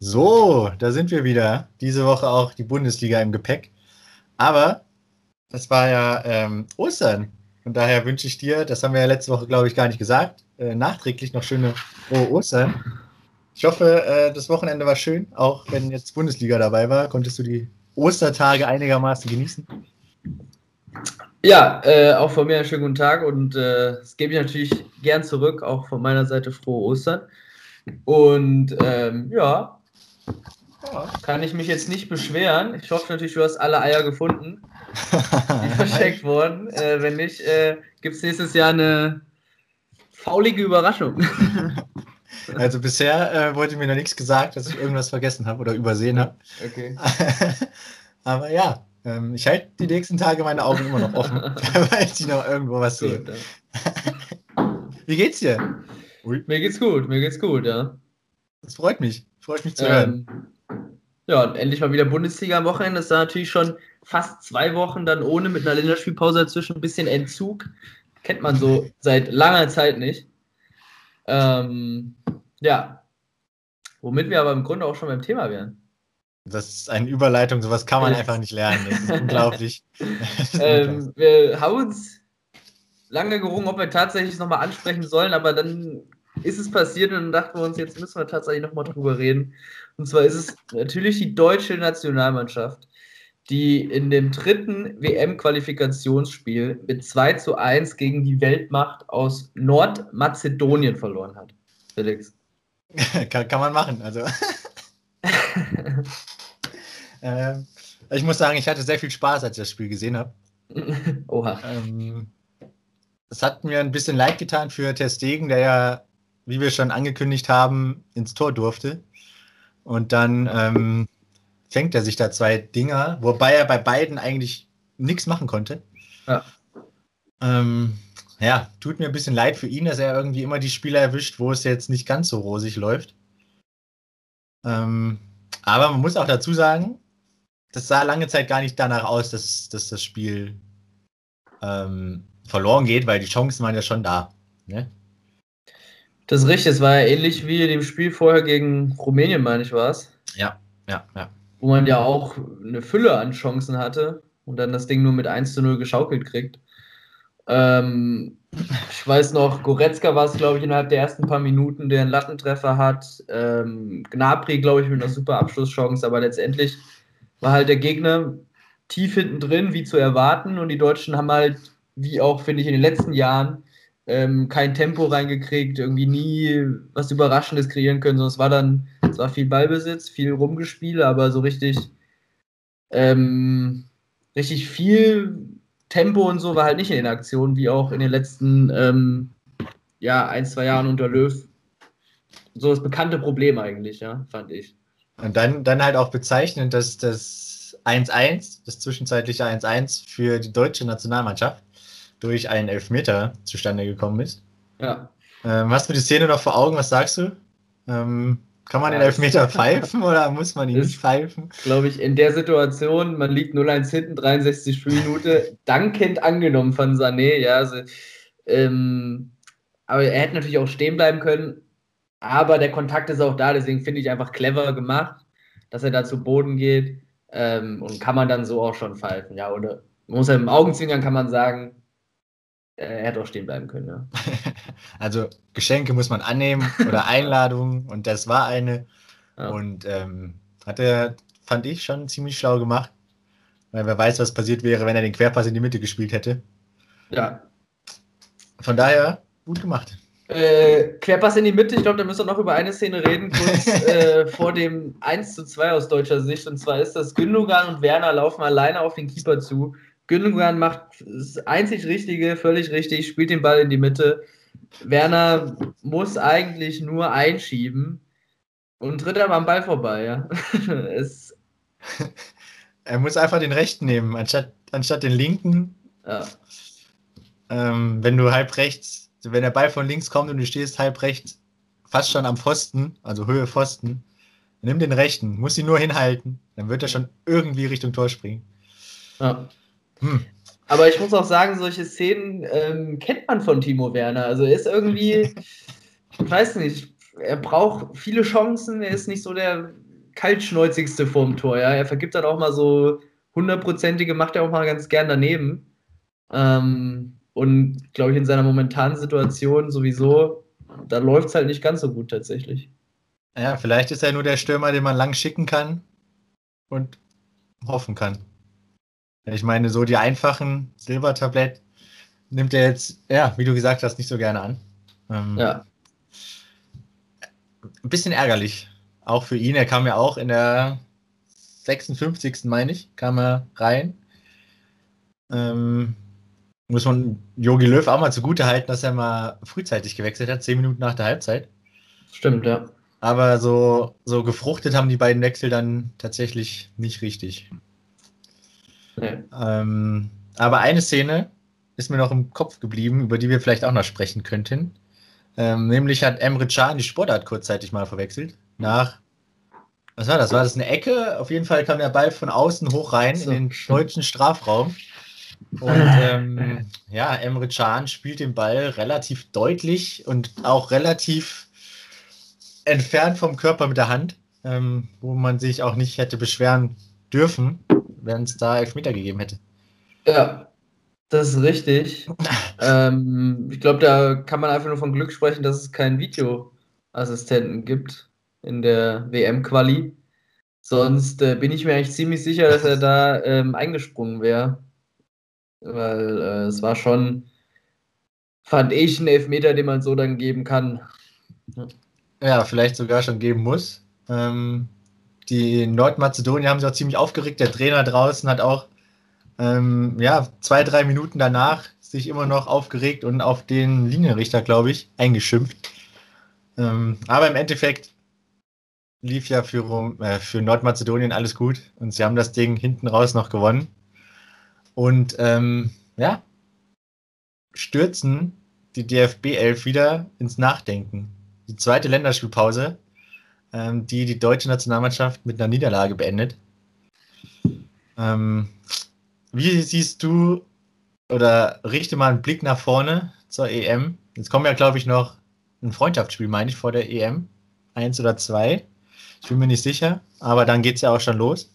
So, da sind wir wieder. Diese Woche auch die Bundesliga im Gepäck. Aber das war ja Ostern. Und daher wünsche ich dir, das haben wir ja letzte Woche, glaube ich, gar nicht gesagt, nachträglich noch schöne frohe Ostern. Ich hoffe, das Wochenende war schön, auch wenn jetzt Bundesliga dabei war. Konntest du die Ostertage einigermaßen genießen? Ja, auch von mir einen schönen guten Tag und das gebe ich natürlich gern zurück, auch von meiner Seite frohe Ostern. Und ja, kann ich mich jetzt nicht beschweren. Ich hoffe natürlich, du hast alle Eier gefunden, die verschenkt wurden. Wenn nicht, gibt es nächstes Jahr eine faulige Überraschung. Also bisher wurde mir noch nichts gesagt, dass ich irgendwas vergessen habe oder übersehen habe. Okay. Aber ja, ich halte die nächsten Tage meine Augen immer noch offen, weil ich noch irgendwo was sehe. Gut, ja. Wie geht's dir? Ui. Mir geht's gut, ja. Das freut mich zu hören. Ja, und endlich mal wieder Bundesliga am Wochenende. Das war natürlich schon fast 2 Wochen dann ohne, mit einer Länderspielpause dazwischen, ein bisschen Entzug. Kennt man so seit langer Zeit nicht. Ja, womit wir aber im Grunde auch schon beim Thema wären. Das ist eine Überleitung, sowas kann man einfach nicht lernen. Das ist unglaublich. Wir haben uns lange gerungen, ob wir tatsächlich nochmal ansprechen sollen, aber dann ist es passiert und dann dachten wir uns, jetzt müssen wir tatsächlich nochmal drüber reden. Und zwar ist es natürlich die deutsche Nationalmannschaft, die in dem 3. WM-Qualifikationsspiel mit 2:1 gegen die Weltmacht aus Nordmazedonien verloren hat. Felix. kann man machen. Also. Ich muss sagen, ich hatte sehr viel Spaß, als ich das Spiel gesehen habe. Oha. Es hat mir ein bisschen leid getan für Ter Stegen, der ja, wie wir schon angekündigt haben, ins Tor durfte. Und dann fängt er sich da 2 Dinger, wobei er bei beiden eigentlich nichts machen konnte. Ja. Ja, tut mir ein bisschen leid für ihn, dass er irgendwie immer die Spieler erwischt, wo es jetzt nicht ganz so rosig läuft. Aber man muss auch dazu sagen, das sah lange Zeit gar nicht danach aus, dass das Spiel verloren geht, weil die Chancen waren ja schon da. Ne? Das ist richtig, es war ja ähnlich wie in dem Spiel vorher gegen Rumänien, meine ich, war es. Ja. Wo man ja auch eine Fülle an Chancen hatte und dann das Ding nur mit 1:0 geschaukelt kriegt. Ich weiß noch, Goretzka war es, glaube ich, innerhalb der ersten paar Minuten, der einen Lattentreffer hat. Gnabry, glaube ich, mit einer super Abschlusschance, aber letztendlich war halt der Gegner tief hinten drin, wie zu erwarten, und die Deutschen haben halt, wie auch, finde ich, in den letzten Jahren, kein Tempo reingekriegt, irgendwie nie was Überraschendes kreieren können, sondern es war viel Ballbesitz, viel Rumgespiele, aber so richtig viel Tempo und so war halt nicht in den Aktionen, wie auch in den letzten 1-2 Jahren unter Löw. So das bekannte Problem eigentlich, ja, fand ich. Und dann halt auch bezeichnend, dass das 1:1, das zwischenzeitliche 1:1 für die deutsche Nationalmannschaft durch einen Elfmeter zustande gekommen ist. Ja. Hast du die Szene noch vor Augen? Was sagst du? Kann man den Elfmeter pfeifen oder muss man ihn nicht pfeifen? Glaube ich, in der Situation, man liegt 0:1 hinten, 63 Spielminute, dankend angenommen von Sané, ja, also, aber er hätte natürlich auch stehen bleiben können, aber der Kontakt ist auch da, deswegen finde ich einfach clever gemacht, dass er da zu Boden geht, und kann man dann so auch schon pfeifen, ja, oder man muss ja im Augenzwinkern kann man sagen, er hätte auch stehen bleiben können, ja. Also Geschenke muss man annehmen oder Einladungen, und das war eine. Ja. Und hat er, fand ich, schon ziemlich schlau gemacht, weil wer weiß, was passiert wäre, wenn er den Querpass in die Mitte gespielt hätte. Ja. Von daher, gut gemacht. Querpass in die Mitte, ich glaube, da müssen wir noch über eine Szene reden, kurz vor dem 1:2 aus deutscher Sicht, und zwar ist das Gündogan und Werner laufen alleine auf den Keeper zu. Gündogan macht das einzig Richtige, völlig richtig, spielt den Ball in die Mitte. Werner muss eigentlich nur einschieben und tritt aber am Ball vorbei, ja. Er muss einfach den rechten nehmen, anstatt den linken. Ja. Wenn du halb rechts, wenn der Ball von links kommt und du stehst halb rechts, fast schon am Pfosten, also Höhe Pfosten, nimm den rechten, muss ihn nur hinhalten, dann wird er schon irgendwie Richtung Tor springen. Ja. Aber ich muss auch sagen, solche Szenen kennt man von Timo Werner. Also er ist irgendwie, ich weiß nicht, er braucht viele Chancen, er ist nicht so der kaltschnäuzigste vorm Tor, ja. Er vergibt dann auch mal so 100%ige, macht er auch mal ganz gern daneben. Und glaube ich, in seiner momentanen Situation sowieso, da läuft es halt nicht ganz so gut tatsächlich. Ja, vielleicht ist er nur der Stürmer, den man lang schicken kann und hoffen kann. Ich meine, so die einfachen Silbertablett nimmt er jetzt, ja, wie du gesagt hast, nicht so gerne an. Ja. Ein bisschen ärgerlich, auch für ihn. Er kam ja auch in der 56. meine ich, kam er rein. Muss man Jogi Löw auch mal zugute halten, dass er mal frühzeitig gewechselt hat, 10 Minuten nach der Halbzeit. Stimmt, ja. Aber so gefruchtet haben die beiden Wechsel dann tatsächlich nicht richtig. Nee. Aber eine Szene ist mir noch im Kopf geblieben, über die wir vielleicht auch noch sprechen könnten. Nämlich hat Emre Can die Sportart kurzzeitig mal verwechselt. Was war das? War das eine Ecke? Auf jeden Fall kam der Ball von außen hoch rein in den deutschen Strafraum. Und ja, Emre Can spielt den Ball relativ deutlich und auch relativ entfernt vom Körper mit der Hand, wo man sich auch nicht hätte beschweren dürfen, wenn es da Elfmeter gegeben hätte. Ja, das ist richtig. Ich glaube, da kann man einfach nur von Glück sprechen, dass es keinen Videoassistenten gibt in der WM-Quali. Sonst bin ich mir eigentlich ziemlich sicher, dass er da eingesprungen wäre. Weil es war schon, fand ich, ein Elfmeter, den man so dann geben kann. Ja, vielleicht sogar schon geben muss. Die Nordmazedonier haben sich auch ziemlich aufgeregt. Der Trainer draußen hat auch 2-3 Minuten danach sich immer noch aufgeregt und auf den Linienrichter, glaube ich, eingeschimpft. Aber im Endeffekt lief ja für Nordmazedonien alles gut und sie haben das Ding hinten raus noch gewonnen. Und stürzen die DFB 11 wieder ins Nachdenken. Die zweite Länderspielpause, die deutsche Nationalmannschaft mit einer Niederlage beendet. Wie siehst du oder richte mal einen Blick nach vorne zur EM? Jetzt kommen ja, glaube ich, noch ein Freundschaftsspiel, meine ich, vor der EM. 1 oder 2. Ich bin mir nicht sicher, aber dann geht es ja auch schon los.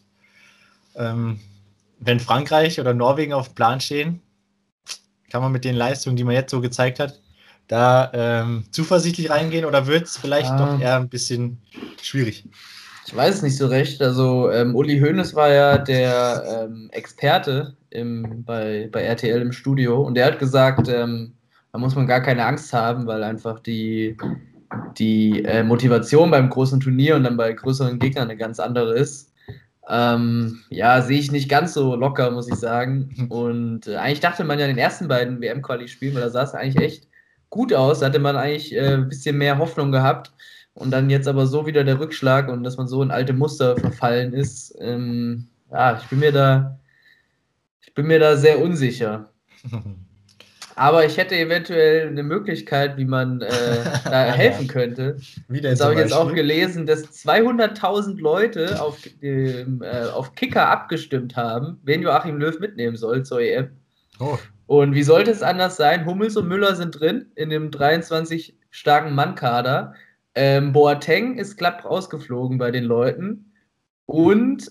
Wenn Frankreich oder Norwegen auf dem Plan stehen, kann man mit den Leistungen, die man jetzt so gezeigt hat, da zuversichtlich reingehen oder wird es vielleicht doch eher ein bisschen schwierig? Ich weiß es nicht so recht. Also Uli Hoeneß war ja der Experte bei RTL im Studio und der hat gesagt, da muss man gar keine Angst haben, weil einfach die Motivation beim großen Turnier und dann bei größeren Gegnern eine ganz andere ist. Ja, sehe ich nicht ganz so locker, muss ich sagen. Und eigentlich dachte man ja in den ersten beiden WM-Quali-Spielen, weil da sah es eigentlich echt gut aus, da hatte man eigentlich ein bisschen mehr Hoffnung gehabt. Und dann jetzt aber so wieder der Rückschlag und dass man so in alte Muster verfallen ist. Ja, ich bin mir da sehr unsicher. Aber ich hätte eventuell eine Möglichkeit, wie man da helfen könnte. Das habe ich jetzt auch gelesen, dass 200.000 Leute auf Kicker abgestimmt haben, wen Joachim Löw mitnehmen soll zur EM. Oh. Und wie sollte es anders sein? Hummels und Müller sind drin in dem 23 starken Mann-Kader. Boateng ist glatt rausgeflogen bei den Leuten. Und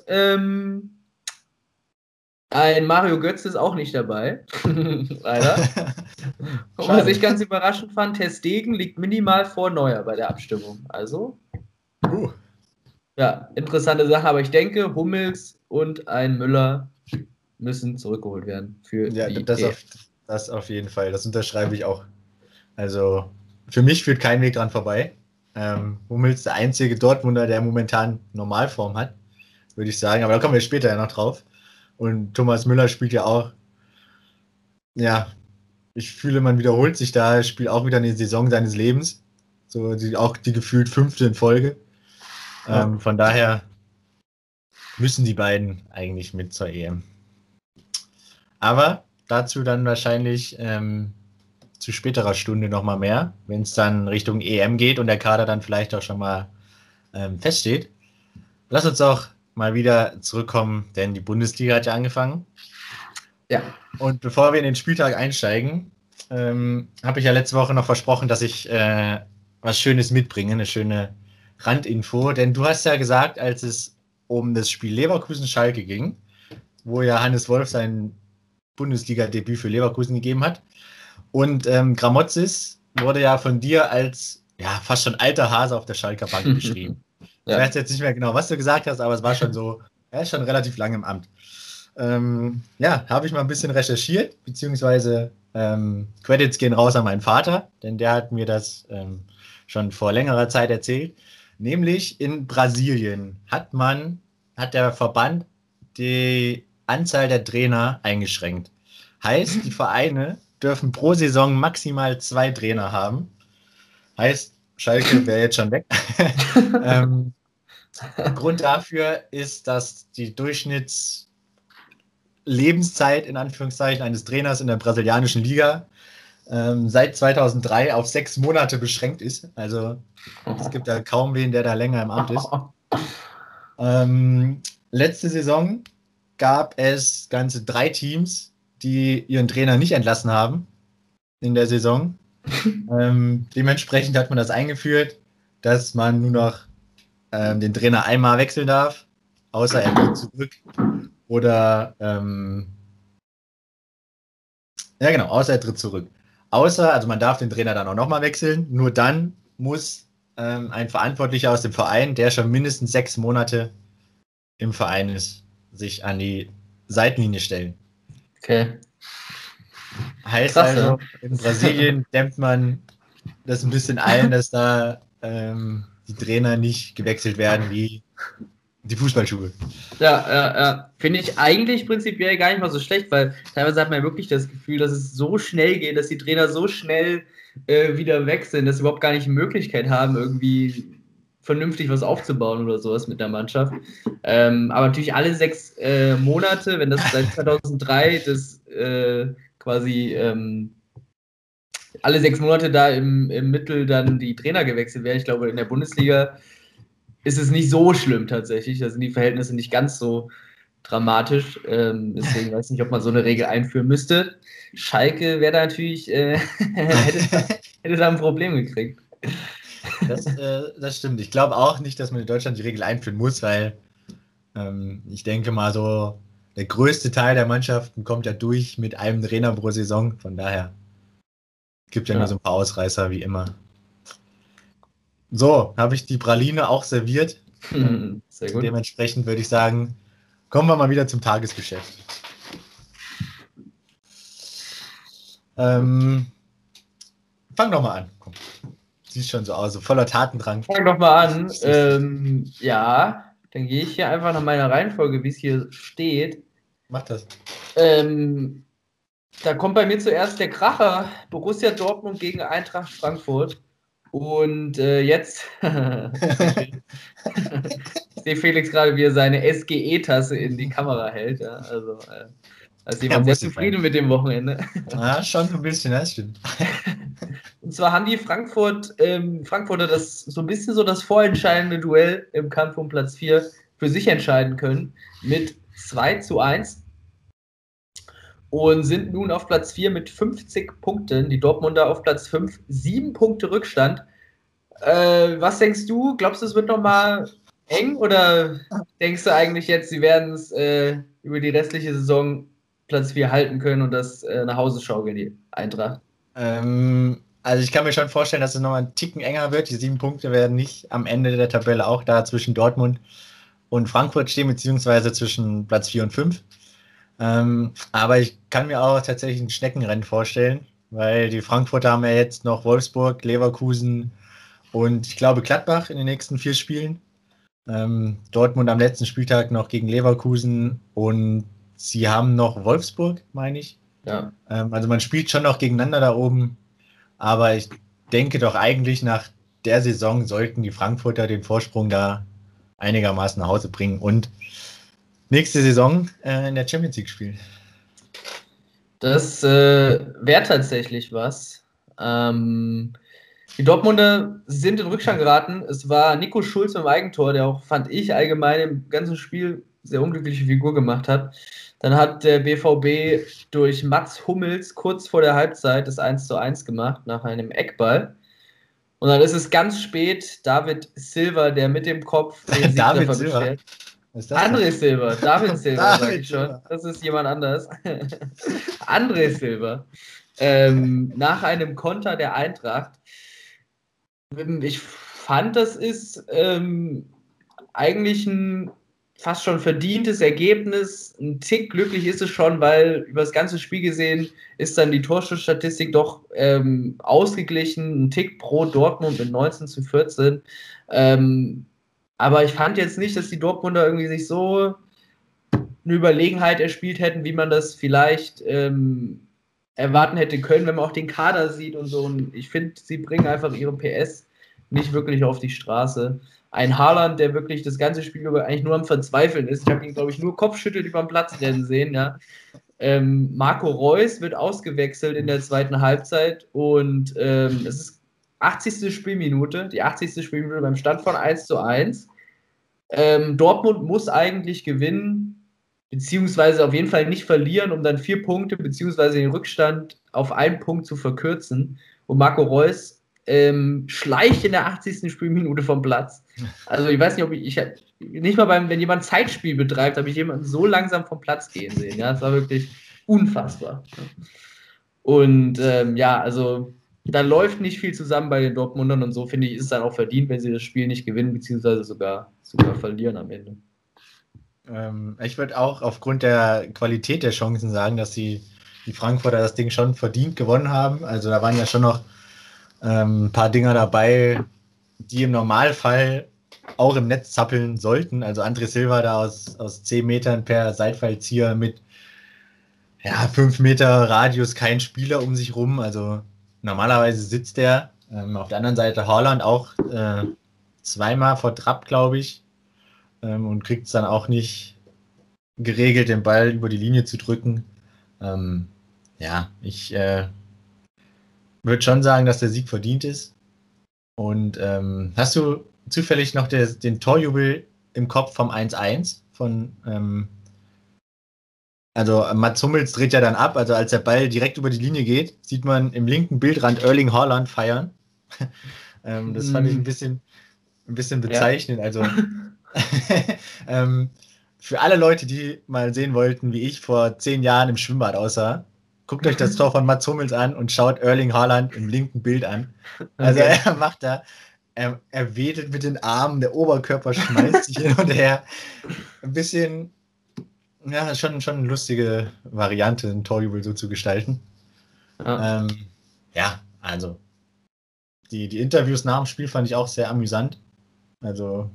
ein Mario Götze ist auch nicht dabei. Leider. Und was ich ganz überraschend fand, Ter Stegen liegt minimal vor Neuer bei der Abstimmung. Also, ja, interessante Sache. Aber ich denke, Hummels und ein Müller müssen zurückgeholt werden für die das auf jeden Fall. Das unterschreibe ich auch. Also, für mich führt kein Weg dran vorbei. Hummels der einzige Dortmunder, der momentan Normalform hat, würde ich sagen. Aber da kommen wir später ja noch drauf. Und Thomas Müller spielt ja auch, ja, ich fühle, man wiederholt sich da, spielt auch wieder eine Saison seines Lebens. So auch die gefühlt 5. in Folge. Von daher müssen die beiden eigentlich mit zur EM. Aber dazu dann wahrscheinlich zu späterer Stunde nochmal mehr, wenn es dann Richtung EM geht und der Kader dann vielleicht auch schon mal feststeht. Lass uns auch mal wieder zurückkommen, denn die Bundesliga hat ja angefangen. Ja. Und bevor wir in den Spieltag einsteigen, habe ich ja letzte Woche noch versprochen, dass ich was Schönes mitbringe, eine schöne Randinfo, denn du hast ja gesagt, als es um das Spiel Leverkusen-Schalke ging, wo ja Hannes Wolf sein Bundesliga-Debüt für Leverkusen gegeben hat. Und Gramotzis wurde ja von dir als fast schon alter Hase auf der Schalker Bank beschrieben. Ich weiß jetzt nicht mehr genau, was du gesagt hast, aber es war schon so, er ist schon relativ lange im Amt. Habe ich mal ein bisschen recherchiert, beziehungsweise Credits gehen raus an meinen Vater, denn der hat mir das schon vor längerer Zeit erzählt. Nämlich in Brasilien hat der Verband die Anzahl der Trainer eingeschränkt. Heißt, die Vereine dürfen pro Saison maximal 2 Trainer haben. Heißt, Schalke wäre jetzt schon weg. Grund dafür ist, dass die Durchschnittslebenszeit in Anführungszeichen eines Trainers in der brasilianischen Liga seit 2003 auf 6 Monate beschränkt ist. Also es gibt da kaum wen, der da länger im Amt ist. Letzte Saison gab es ganze 3 Teams, die ihren Trainer nicht entlassen haben in der Saison. Dementsprechend hat man das eingeführt, dass man nur noch den Trainer einmal wechseln darf, außer er tritt zurück. Oder außer er tritt zurück. Also man darf den Trainer dann auch nochmal wechseln, nur dann muss ein Verantwortlicher aus dem Verein, der schon mindestens 6 Monate im Verein ist, sich an die Seitenlinie stellen. Okay. Heißt krass, also, in Brasilien dämmt man das ein bisschen ein, dass da die Trainer nicht gewechselt werden wie die Fußballschuhe. Ja. Finde ich eigentlich prinzipiell gar nicht mal so schlecht, weil teilweise hat man ja wirklich das Gefühl, dass es so schnell geht, dass die Trainer so schnell wieder weg sind, dass sie überhaupt gar nicht die Möglichkeit haben, irgendwie vernünftig was aufzubauen oder sowas mit der Mannschaft. Aber natürlich alle 6 Monate, wenn das seit 2003 das quasi alle 6 Monate da im Mittel dann die Trainer gewechselt werden. Ich glaube, in der Bundesliga ist es nicht so schlimm tatsächlich. Da sind die Verhältnisse nicht ganz so dramatisch. Deswegen weiß ich nicht, ob man so eine Regel einführen müsste. Schalke wäre da natürlich, hätte da ein Problem gekriegt. Das stimmt. Ich glaube auch nicht, dass man in Deutschland die Regel einführen muss, weil ich denke mal so, der größte Teil der Mannschaften kommt ja durch mit einem Trainer pro Saison. Von daher gibt ja nur so ein paar Ausreißer wie immer. So, habe ich die Praline auch serviert. Sehr gut. Dementsprechend würde ich sagen, kommen wir mal wieder zum Tagesgeschäft. Fang doch mal an. Komm. Sieht schon so aus, so voller Tatendrang. Fang doch mal an. Dann gehe ich hier einfach nach meiner Reihenfolge, wie es hier steht. Mach das. Da kommt bei mir zuerst der Kracher, Borussia Dortmund gegen Eintracht Frankfurt. Und jetzt ich sehe Felix gerade, wie er seine SGE-Tasse in die Kamera hält. Ja? Also ist jemand sehr zufrieden mit dem Wochenende. Ja, schon so ein bisschen, das stimmt. Und zwar haben die Frankfurter das so ein bisschen so das vorentscheidende Duell im Kampf um Platz 4 für sich entscheiden können mit 2:1 und sind nun auf Platz 4 mit 50 Punkten. Die Dortmunder auf Platz 5, 7 Punkte Rückstand. Was denkst du? Glaubst du, es wird nochmal eng oder denkst du eigentlich jetzt, sie werden es über die restliche Saison Platz 4 halten können und das nach Hause schaukeln, die Eintracht? Also ich kann mir schon vorstellen, dass es nochmal einen Ticken enger wird. Die 7 Punkte werden nicht am Ende der Tabelle auch da zwischen Dortmund und Frankfurt stehen, beziehungsweise zwischen Platz 4 und 5. Aber ich kann mir auch tatsächlich ein Schneckenrennen vorstellen, weil die Frankfurter haben ja jetzt noch Wolfsburg, Leverkusen und ich glaube Gladbach in den nächsten 4 Spielen. Dortmund am letzten Spieltag noch gegen Leverkusen und sie haben noch Wolfsburg, meine ich. Ja. Also man spielt schon noch gegeneinander da oben, aber ich denke doch eigentlich nach der Saison sollten die Frankfurter den Vorsprung da einigermaßen nach Hause bringen und nächste Saison in der Champions League spielen. Das wäre tatsächlich was. Die Dortmunder sind in Rückstand geraten. Es war Nico Schulz mit dem Eigentor, der auch, fand ich, allgemein im ganzen Spiel sehr unglückliche Figur gemacht hat. Dann hat der BVB durch Mats Hummels kurz vor der Halbzeit das 1:1 gemacht, nach einem Eckball. Und dann ist es ganz spät, David Silva, der mit dem Kopf den Siegtreffer beschert. André Silva, David Silva, sag ich schon. Das ist jemand anders. André Silva. Nach einem Konter der Eintracht. Ich fand, das ist eigentlich ein fast schon verdientes Ergebnis. Ein Tick glücklich ist es schon, weil über das ganze Spiel gesehen ist dann die Torschussstatistik doch ausgeglichen. Ein Tick pro Dortmund mit 19:14. Aber ich fand jetzt nicht, dass die Dortmunder irgendwie sich so eine Überlegenheit erspielt hätten, wie man das vielleicht erwarten hätte können, wenn man auch den Kader sieht und so. Und ich finde, sie bringen einfach ihre PS nicht wirklich auf die Straße. Ein Haaland, der wirklich das ganze Spiel über eigentlich nur am Verzweifeln ist. Ich habe ihn, glaube ich, nur kopfschüttelt über den Platz rennen sehen. Ja. Marco Reus wird ausgewechselt in der zweiten Halbzeit und es ist 80. Spielminute, die 80. Spielminute beim Stand von 1:1. Dortmund muss eigentlich gewinnen, beziehungsweise auf jeden Fall nicht verlieren, um dann 4 Punkte, beziehungsweise den Rückstand auf 1 Punkt zu verkürzen. Und Marco Reus schleicht in der 80. Spielminute vom Platz. Also ich weiß nicht, ob ich nicht mal wenn jemand Zeitspiel betreibt, habe ich jemanden so langsam vom Platz gehen sehen. Ja, das war wirklich unfassbar. Und also da läuft nicht viel zusammen bei den Dortmundern und so, finde ich, ist es dann auch verdient, wenn sie das Spiel nicht gewinnen, beziehungsweise sogar verlieren am Ende. Ich würde auch aufgrund der Qualität der Chancen sagen, dass die Frankfurter das Ding schon verdient gewonnen haben. Also da waren ja schon noch ein paar Dinger dabei, die im Normalfall auch im Netz zappeln sollten. Also André Silva da aus 10 Metern per Seitfallzieher mit 5 Meter Radius kein Spieler um sich rum. Also normalerweise sitzt der. Auf der anderen Seite Haaland auch zweimal vor Trapp, glaube ich. Und kriegt es dann auch nicht geregelt, den Ball über die Linie zu drücken. Ich würde schon sagen, dass der Sieg verdient ist. Und hast du zufällig noch den Torjubel im Kopf vom 1:1 von also Mats Hummels dreht ja dann ab, also als der Ball direkt über die Linie geht, sieht man im linken Bildrand Erling Haaland feiern. Das fand ich ein bisschen bezeichnend. Ja. Also für alle Leute, die mal sehen wollten, wie ich vor 10 Jahren im Schwimmbad aussah, guckt euch das Tor von Mats Hummels an und schaut Erling Haaland im linken Bild an. Also er macht da, er wedelt mit den Armen, der Oberkörper schmeißt sich hin und her. Ein bisschen, schon eine lustige Variante, ein Torjubel so zu gestalten. Ja, also die Interviews nach dem Spiel fand ich auch sehr amüsant. Also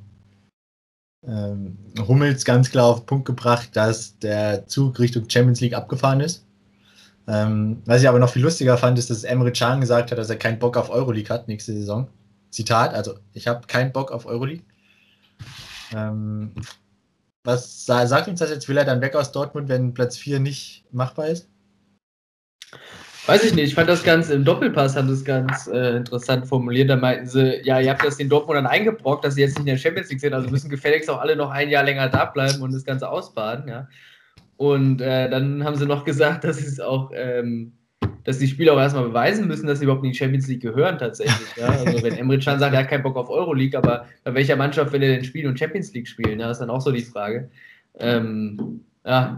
Hummels ganz klar auf den Punkt gebracht, dass der Zug Richtung Champions League abgefahren ist. Was ich aber noch viel lustiger fand, ist, dass Emre Can gesagt hat, dass er keinen Bock auf Euroleague hat nächste Saison. Zitat, also ich habe keinen Bock auf Euroleague. Was sagt uns das jetzt? Will er dann weg aus Dortmund, wenn Platz 4 nicht machbar ist? Weiß ich nicht, ich fand das ganz im Doppelpass, haben das ganz interessant formuliert. Da meinten sie, ja, ihr habt das den Dortmundern eingebrockt, dass sie jetzt nicht in der Champions League sind, also müssen gefälligst auch alle noch ein Jahr länger da bleiben und das Ganze ausbaden, ja. Und dann haben sie noch gesagt, dass es auch, dass die Spieler auch erstmal beweisen müssen, dass sie überhaupt in die Champions League gehören tatsächlich. Ja? Also wenn Emre Can sagt, er hat keinen Bock auf Euroleague, aber bei welcher Mannschaft will er denn spielen und Champions League spielen? Ja, das ist dann auch so die Frage. Ja.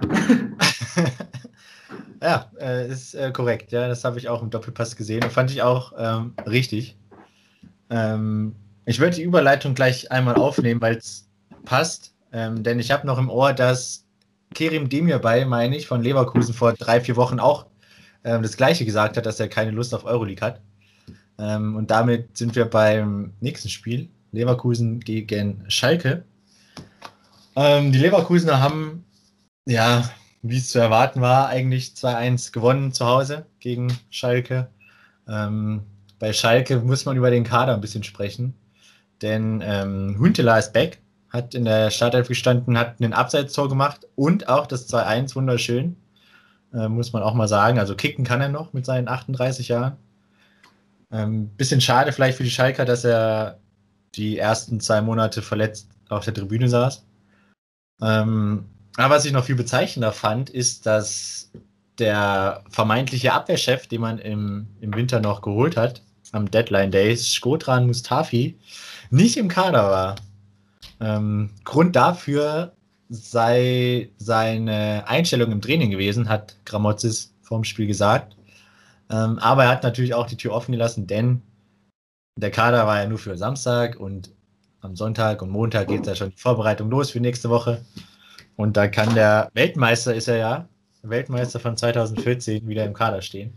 Ja, ist korrekt. Ja, das habe ich auch im Doppelpass gesehen und fand ich auch richtig. Ich würde die Überleitung gleich einmal aufnehmen, weil es passt. Denn ich habe noch im Ohr, dass Kerim Demirbay, meine ich, von Leverkusen vor 3-4 Wochen auch das Gleiche gesagt hat, dass er keine Lust auf Euroleague hat. Und damit sind wir beim nächsten Spiel. Leverkusen gegen Schalke. Die Leverkusener haben, ja, wie es zu erwarten war, eigentlich 2:1 gewonnen zu Hause gegen Schalke. Bei Schalke muss man über den Kader ein bisschen sprechen, denn Huntelaar ist back, hat in der Startelf gestanden, hat ein Abseitstor gemacht und auch das 2:1 wunderschön, muss man auch mal sagen. Also kicken kann er noch mit seinen 38 Jahren. Bisschen schade vielleicht für die Schalker, dass er die ersten 2 Monate verletzt auf der Tribüne saß. Aber was ich noch viel bezeichnender fand, ist, dass der vermeintliche Abwehrchef, den man im Winter noch geholt hat, am Deadline Day Shkodran Mustafi nicht im Kader war. Grund dafür sei seine Einstellung im Training gewesen, hat Gramotzis vorm Spiel gesagt. Aber er hat natürlich auch die Tür offen gelassen, denn der Kader war ja nur für Samstag und am Sonntag und Montag geht ja schon die Vorbereitung los für nächste Woche. Und da kann der Weltmeister, ist er ja, Weltmeister von 2014, wieder im Kader stehen.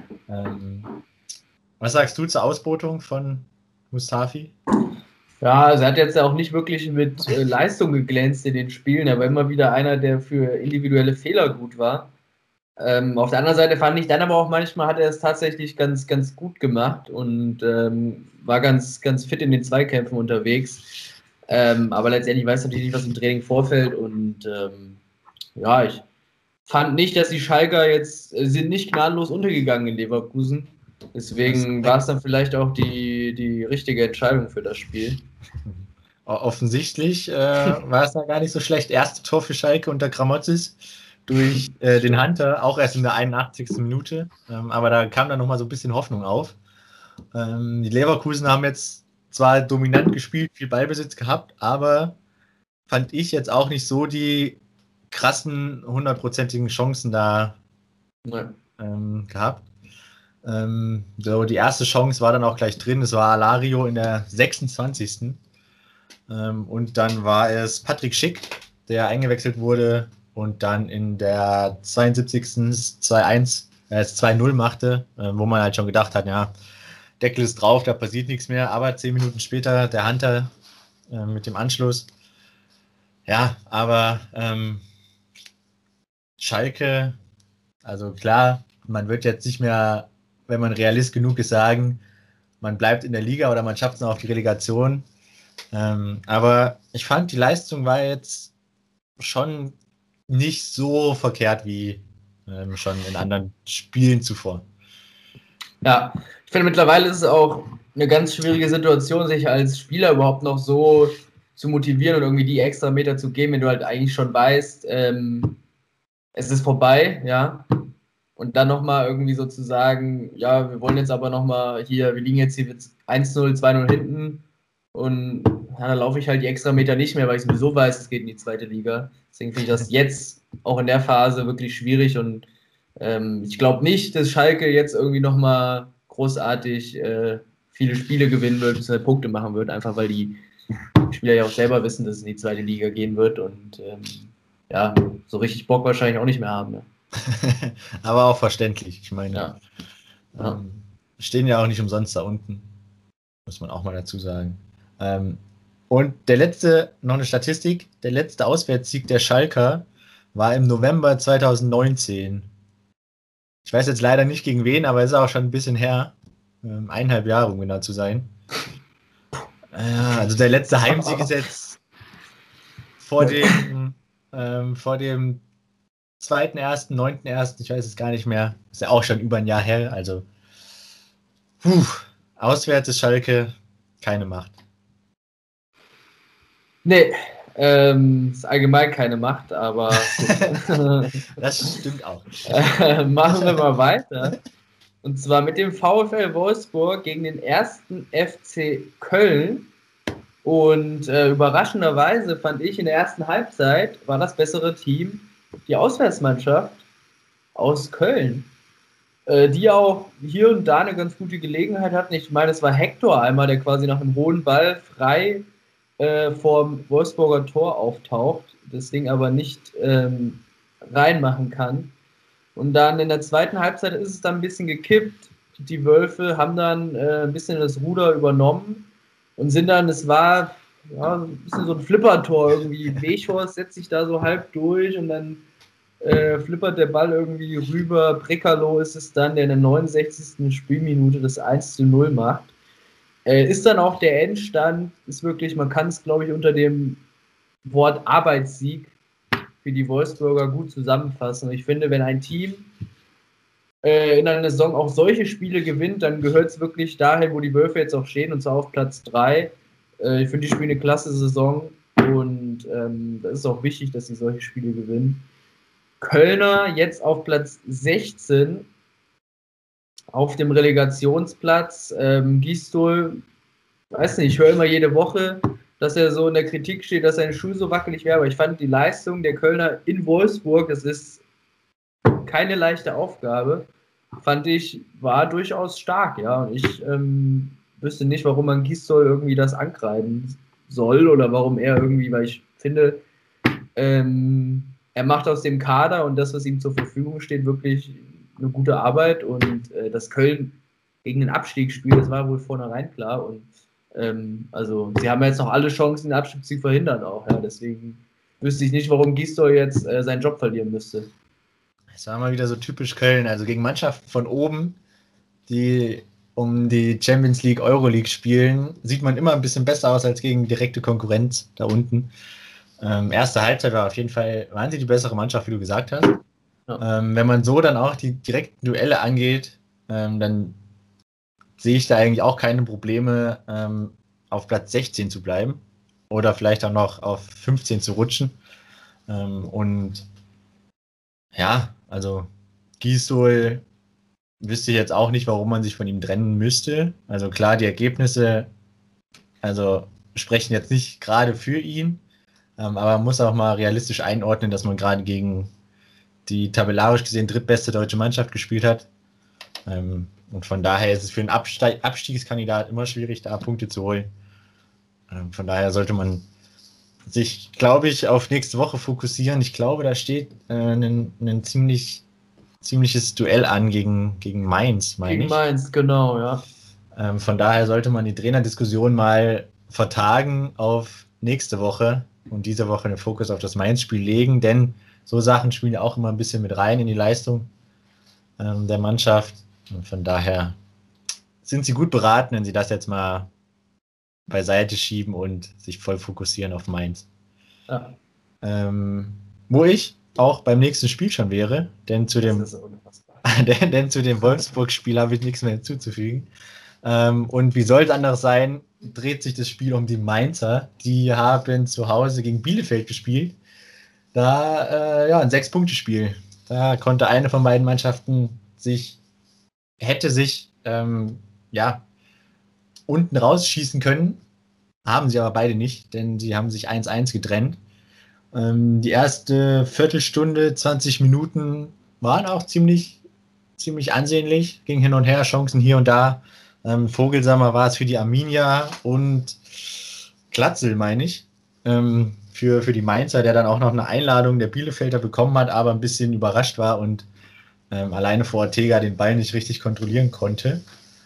Was sagst du zur Ausbotung von Mustafi? Ja, also er hat jetzt ja auch nicht wirklich mit Leistung geglänzt in den Spielen. Er war immer wieder einer, der für individuelle Fehler gut war. Auf der anderen Seite fand ich dann aber auch manchmal hat er es tatsächlich ganz, ganz gut gemacht und war ganz, ganz fit in den Zweikämpfen unterwegs. Aber letztendlich weiß natürlich nicht, was im Training vorfällt und ja, ich fand nicht, dass die Schalker jetzt sind nicht gnadenlos untergegangen in Leverkusen. Deswegen war es dann vielleicht auch die richtige Entscheidung für das Spiel. Offensichtlich war es da gar nicht so schlecht. Erste Tor für Schalke unter Gramotzis durch den Hunter, auch erst in der 81. Minute. Aber da kam dann nochmal so ein bisschen Hoffnung auf. Die Leverkusen haben jetzt zwar dominant gespielt, viel Ballbesitz gehabt, aber fand ich jetzt auch nicht so die krassen, 100%igen Chancen da gehabt. So, die erste Chance war dann auch gleich drin. Es war Alario in der 26. Und dann war es Patrick Schick, der eingewechselt wurde und dann in der 72. 2-1, 2-0 machte, wo man halt schon gedacht hat, ja, Deckel ist drauf, da passiert nichts mehr. Aber 10 Minuten später der Hunter mit dem Anschluss. Ja, aber Schalke, also klar, man wird jetzt nicht mehr, wenn man Realist genug ist, sagen, man bleibt in der Liga oder man schafft es noch auf die Relegation. Aber ich fand, die Leistung war jetzt schon nicht so verkehrt wie schon in anderen Spielen zuvor. Ja, ich finde mittlerweile ist es auch eine ganz schwierige Situation, sich als Spieler überhaupt noch so zu motivieren und irgendwie die extra Meter zu geben, wenn du halt eigentlich schon weißt, es ist vorbei, ja. Und dann nochmal irgendwie sozusagen, ja, wir wollen jetzt aber nochmal hier, wir liegen jetzt hier 1-0, 2-0 hinten und ja, dann laufe ich halt die extra Meter nicht mehr, weil ich sowieso weiß, es geht in die zweite Liga. Deswegen finde ich das jetzt auch in der Phase wirklich schwierig und ich glaube nicht, dass Schalke jetzt irgendwie nochmal großartig viele Spiele gewinnen wird, bis Punkte machen wird, einfach weil die Spieler ja auch selber wissen, dass es in die zweite Liga gehen wird und ja, so richtig Bock wahrscheinlich auch nicht mehr haben. Ne? Aber auch verständlich. Ich meine, ja. Stehen ja auch nicht umsonst da unten. Muss man auch mal dazu sagen. Und noch eine Statistik, der letzte Auswärtssieg der Schalker war im November 2019. Ich weiß jetzt leider nicht gegen wen, aber es ist auch schon ein bisschen her. 1,5 Jahre, um genau zu sein. Also der letzte Heimsieg ist jetzt vor dem 2.1., 9.1., ich weiß es gar nicht mehr. Ist ja auch schon über ein Jahr her, also auswärts ist Schalke keine Macht. Nee, ist allgemein keine Macht, aber das stimmt auch. Machen wir mal weiter. Und zwar mit dem VfL Wolfsburg gegen den ersten FC Köln. Und überraschenderweise fand ich in der ersten Halbzeit war das bessere Team die Auswärtsmannschaft aus Köln, die auch hier und da eine ganz gute Gelegenheit hatten. Ich meine, es war Hector einmal, der quasi nach einem hohen Ball frei vorm Wolfsburger Tor auftaucht, das Ding aber nicht reinmachen kann. Und dann in der zweiten Halbzeit ist es dann ein bisschen gekippt. Die Wölfe haben dann ein bisschen das Ruder übernommen und sind dann, es war ja, ein bisschen so ein Flippertor irgendwie. Weghorst setzt sich da so halb durch und dann flippert der Ball irgendwie rüber. Brekalo ist es dann, der in der 69. Spielminute das 1-0 macht. Ist dann auch der Endstand, ist wirklich, man kann es, glaube ich, unter dem Wort Arbeitssieg für die Wolfsburger gut zusammenfassen. Und ich finde, wenn ein Team in einer Saison auch solche Spiele gewinnt, dann gehört es wirklich dahin, wo die Wölfe jetzt auch stehen, und zwar auf Platz 3. Ich finde, die spielen eine klasse Saison und das ist auch wichtig, dass sie solche Spiele gewinnen. Kölner jetzt auf Platz 16 auf dem Relegationsplatz. Gisdol, weiß nicht, ich höre immer jede Woche, dass er so in der Kritik steht, dass seine Schuhe so wackelig wäre, aber ich fand die Leistung der Kölner in Wolfsburg, das ist keine leichte Aufgabe, fand ich, war durchaus stark, ja. Und ich wüsste nicht, warum man Gisdol irgendwie das ankreiden soll oder warum er irgendwie, weil ich finde, er macht aus dem Kader und das, was ihm zur Verfügung steht, wirklich eine gute Arbeit und das Köln gegen den Abstieg spielt, das war wohl vornherein klar und also sie haben jetzt noch alle Chancen, den Abstieg zu verhindern auch, ja, deswegen wüsste ich nicht, warum Gisdol jetzt seinen Job verlieren müsste. Es war mal wieder so typisch Köln, also gegen Mannschaften von oben, die um die Champions League, Euroleague spielen, sieht man immer ein bisschen besser aus als gegen direkte Konkurrenz da unten. Erste Halbzeit war auf jeden Fall, waren sie die bessere Mannschaft, wie du gesagt hast. Ja. Wenn man so dann auch die direkten Duelle angeht, dann sehe ich da eigentlich auch keine Probleme, auf Platz 16 zu bleiben oder vielleicht auch noch auf 15 zu rutschen. Und ja, also Gisdol wüsste ich jetzt auch nicht, warum man sich von ihm trennen müsste. Also klar, die Ergebnisse also sprechen jetzt nicht gerade für ihn, aber man muss auch mal realistisch einordnen, dass man gerade gegen die tabellarisch gesehen drittbeste deutsche Mannschaft gespielt hat. Und von daher ist es für einen Abstiegskandidat immer schwierig, da Punkte zu holen. Von daher sollte man sich, glaube ich, auf nächste Woche fokussieren. Ich glaube, da steht ein ziemliches Duell an gegen Mainz, meine ich. Gegen Mainz, genau, ja. Von daher sollte man die Trainerdiskussion mal vertagen auf nächste Woche und diese Woche den Fokus auf das Mainz-Spiel legen, denn so Sachen spielen ja auch immer ein bisschen mit rein in die Leistung der Mannschaft. Und von daher sind sie gut beraten, wenn sie das jetzt mal beiseite schieben und sich voll fokussieren auf Mainz. Ja. Wo ich auch beim nächsten Spiel schon wäre, denn zu dem Wolfsburg-Spiel habe ich nichts mehr hinzuzufügen. Und wie soll es anders sein, dreht sich das Spiel um die Mainzer. Die haben zu Hause gegen Bielefeld gespielt. Da, ein 6-Punkte-Spiel. Da konnte eine von beiden Mannschaften hätte sich unten rausschießen können. Haben sie aber beide nicht, denn sie haben sich 1-1 getrennt. Die erste Viertelstunde, 20 Minuten waren auch ziemlich ansehnlich. Ging hin und her, Chancen hier und da. Vogelsammer war es für die Arminia und Glatzel, meine ich, für die Mainzer, der dann auch noch eine Einladung der Bielefelder bekommen hat, aber ein bisschen überrascht war und alleine vor Ortega den Ball nicht richtig kontrollieren konnte.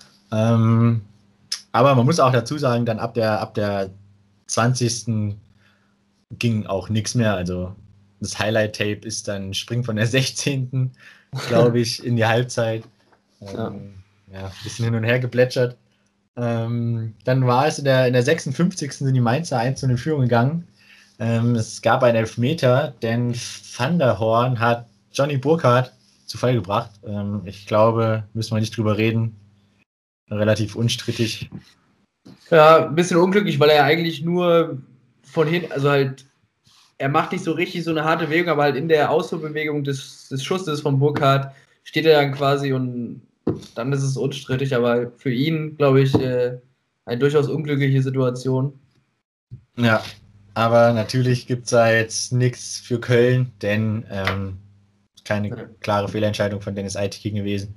Aber man muss auch dazu sagen, dann ab der 20. ging auch nichts mehr. Also das Highlight-Tape ist dann Spring von der 16. glaube ich, in die Halbzeit. Ein bisschen hin und her geplätschert. Dann war es in der 56. sind die Mainzer 1 in Führung gegangen. Es gab einen Elfmeter, denn Van der Horn hat Johnny Burkhardt zu Fall gebracht. Ich glaube, müssen wir nicht drüber reden. Relativ unstrittig. Ja, ein bisschen unglücklich, weil er eigentlich nur von hinten, also halt, er macht nicht so richtig so eine harte Bewegung, aber halt in der Ausholbewegung des Schusses von Burkhardt steht er dann quasi und dann ist es unstrittig, aber für ihn, glaube ich, eine durchaus unglückliche Situation. Ja, aber natürlich gibt es da jetzt nichts für Köln, denn keine klare Fehlentscheidung von Dennis Eitekin gewesen.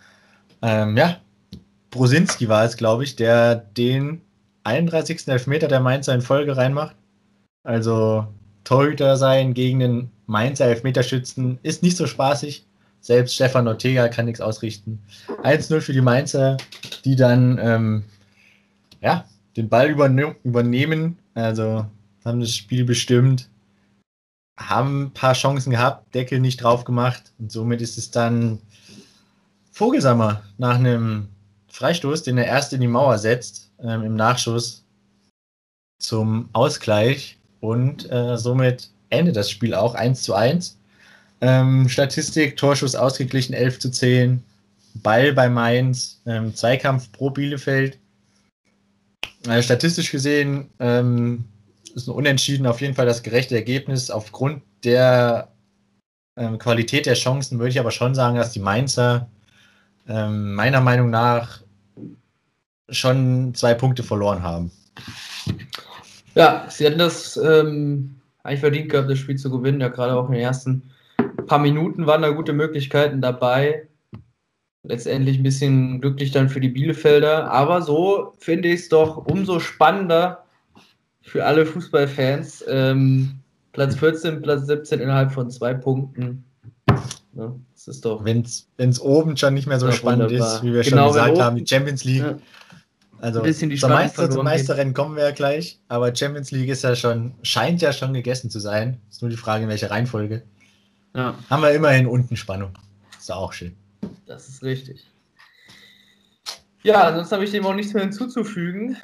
Brosinski war es, glaube ich, der den 31. Elfmeter der Mainzer in Folge reinmacht. Also Torhüter sein gegen den Mainzer Elfmeterschützen ist nicht so spaßig. Selbst Stefan Ortega kann nichts ausrichten. 1-0 für die Mainzer, die dann den Ball übernehmen. Also haben das Spiel bestimmt. Haben ein paar Chancen gehabt, Deckel nicht drauf gemacht. Und somit ist es dann Vogelsammer nach einem Freistoß, den er erst in die Mauer setzt, im Nachschuss zum Ausgleich. Und somit endet das Spiel auch 1-1. Statistik, Torschuss ausgeglichen 11-10, Ball bei Mainz, Zweikampf pro Bielefeld. Statistisch gesehen ist ein Unentschieden auf jeden Fall das gerechte Ergebnis. Aufgrund der Qualität der Chancen würde ich aber schon sagen, dass die Mainzer meiner Meinung nach schon 2 Punkte verloren haben. Ja, sie hatten das eigentlich verdient gehabt, das Spiel zu gewinnen. Ja, gerade auch in den ersten paar Minuten waren da gute Möglichkeiten dabei. Letztendlich ein bisschen glücklich dann für die Bielefelder. Aber so finde ich es doch umso spannender für alle Fußballfans. Platz 14, Platz 17 innerhalb von 2 Punkten. Ja, das ist doch. Wenn es oben schon nicht mehr so spannend wunderbar. ist, wie wir Genau, schon gesagt wenn haben, die Champions League. Ja, Also ein bisschen die zum Spannung verloren Meisterrennen kommen wir ja gleich, aber Champions League ist ja scheint ja schon gegessen zu sein. Ist nur die Frage, in welcher Reihenfolge. Ja, Haben wir immerhin unten Spannung. Ist auch schön. das ist richtig. Ja, ansonsten habe ich dem auch nichts mehr hinzuzufügen.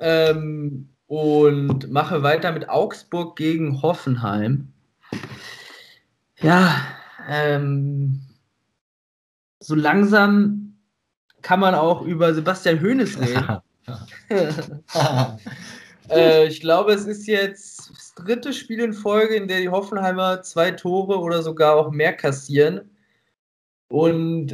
Und mache weiter mit Augsburg gegen Hoffenheim. Ja, so langsam kann man auch über Sebastian Hoeneß reden. Ich glaube, es ist jetzt das 3. Spiel in Folge, in der die Hoffenheimer 2 Tore oder sogar auch mehr kassieren. Und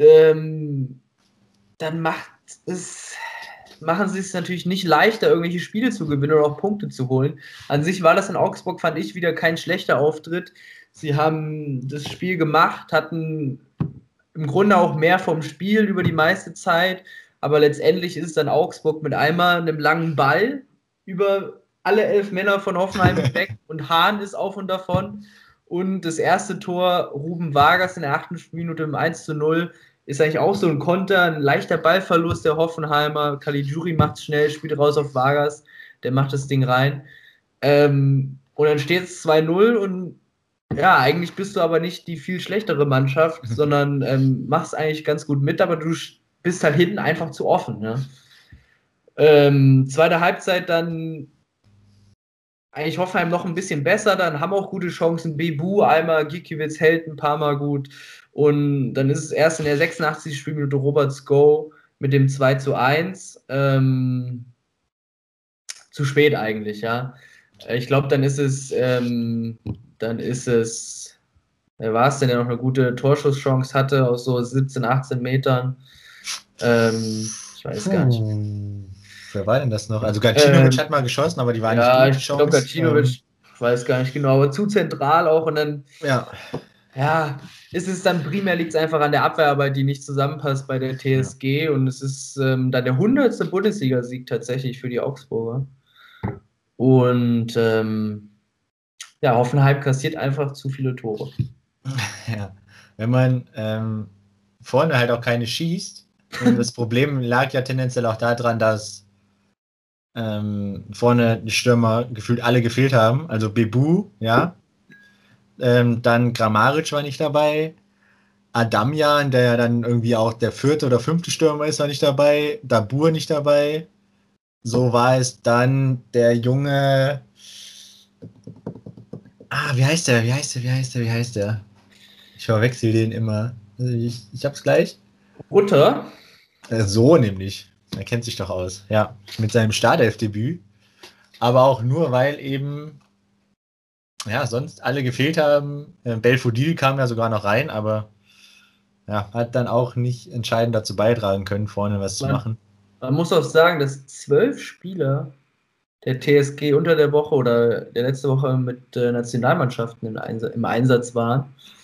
dann machen sie es natürlich nicht leichter, irgendwelche Spiele zu gewinnen oder auch Punkte zu holen. An sich war das in Augsburg, fand ich, wieder kein schlechter Auftritt. Sie haben das Spiel gemacht, hatten im Grunde auch mehr vom Spiel über die meiste Zeit, aber letztendlich ist es dann Augsburg mit einmal einem langen Ball über alle 11 Männer von Hoffenheim weg und Hahn ist auf und davon. Und das erste Tor, Ruben Vargas in der 8. Minute im 1:0, ist eigentlich auch so ein Konter, ein leichter Ballverlust der Hoffenheimer. Caligiuri macht es schnell, spielt raus auf Vargas, der macht das Ding rein. Und dann steht es 2:0 und ja, eigentlich bist du aber nicht die viel schlechtere Mannschaft, sondern machst eigentlich ganz gut mit, aber du bist halt hinten einfach zu offen. Ne? Zweite Halbzeit dann eigentlich Hoffenheim noch ein bisschen besser, dann haben auch gute Chancen. Bebu einmal, Gikiewicz hält ein paar Mal gut. Und dann ist es erst in der 86. Spielminute Roberts Go mit dem 2:1. Zu spät eigentlich, ja. Ich glaube, dann ist es, wer war es denn, der noch eine gute Torschusschance hatte aus so 17, 18 Metern? Ich weiß gar nicht. Wer war denn das noch? Also Gacinovic hat mal geschossen, aber die war nicht gut, die ich glaube Chance. Gacinovic, ich weiß gar nicht genau, aber zu zentral auch und dann ja, ist es dann primär liegt es einfach an der Abwehrarbeit, die nicht zusammenpasst bei der TSG und es ist dann der 100. Bundesligasieg tatsächlich für die Augsburger. Und ja, Hoffenheim kassiert einfach zu viele Tore. Ja, wenn man vorne halt auch keine schießt, das Problem lag ja tendenziell auch daran, dass vorne die Stürmer gefühlt alle gefehlt haben. Also Bebu, ja. Dann Grammaric war nicht dabei. Adamjan, der ja dann irgendwie auch der 4. oder 5. Stürmer ist, war nicht dabei. Dabur nicht dabei. So war es dann der junge. Wie heißt der? Ich verwechsel den immer. Ich hab's gleich. Rutter? So nämlich. Er kennt sich doch aus. Ja, mit seinem Startelfdebüt. Aber auch nur, weil eben sonst alle gefehlt haben. Belfodil kam ja sogar noch rein, aber hat dann auch nicht entscheidend dazu beitragen können, vorne was zu machen. Man muss auch sagen, dass 12 Spieler der TSG unter der Woche oder der letzte Woche mit Nationalmannschaften im Einsatz waren.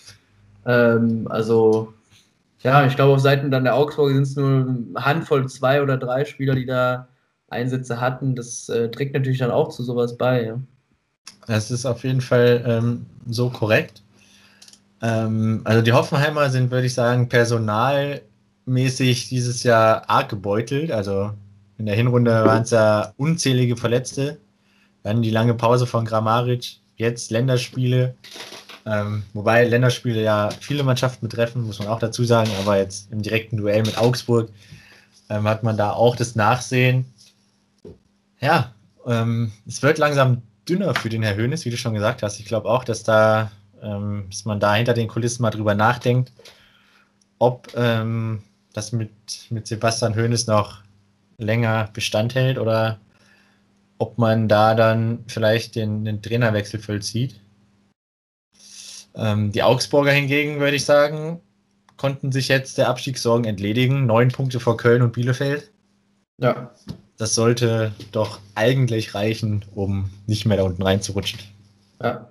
Also, ja, ich glaube, auf Seiten dann der Augsburger sind es nur eine Handvoll 2 oder 3 Spieler, die da Einsätze hatten. Das trägt natürlich dann auch zu sowas bei. Ja. Das ist auf jeden Fall so korrekt. Also die Hoffenheimer sind, würde ich sagen, personalmäßig dieses Jahr arg gebeutelt. Also in der Hinrunde waren es ja unzählige Verletzte. Dann die lange Pause von Grammaric, jetzt Länderspiele. Wobei Länderspiele ja viele Mannschaften betreffen, muss man auch dazu sagen. Aber jetzt im direkten Duell mit Augsburg hat man da auch das Nachsehen. Ja, es wird langsam dünner für den Herr Hoeneß, wie du schon gesagt hast. Ich glaube auch, dass man da hinter den Kulissen mal drüber nachdenkt, ob das mit Sebastian Hoeneß noch länger Bestand hält oder ob man da dann vielleicht den Trainerwechsel vollzieht. Die Augsburger hingegen, würde ich sagen, konnten sich jetzt der Abstiegssorgen entledigen. 9 Punkte vor Köln und Bielefeld. Ja. Das sollte doch eigentlich reichen, um nicht mehr da unten reinzurutschen. Ja.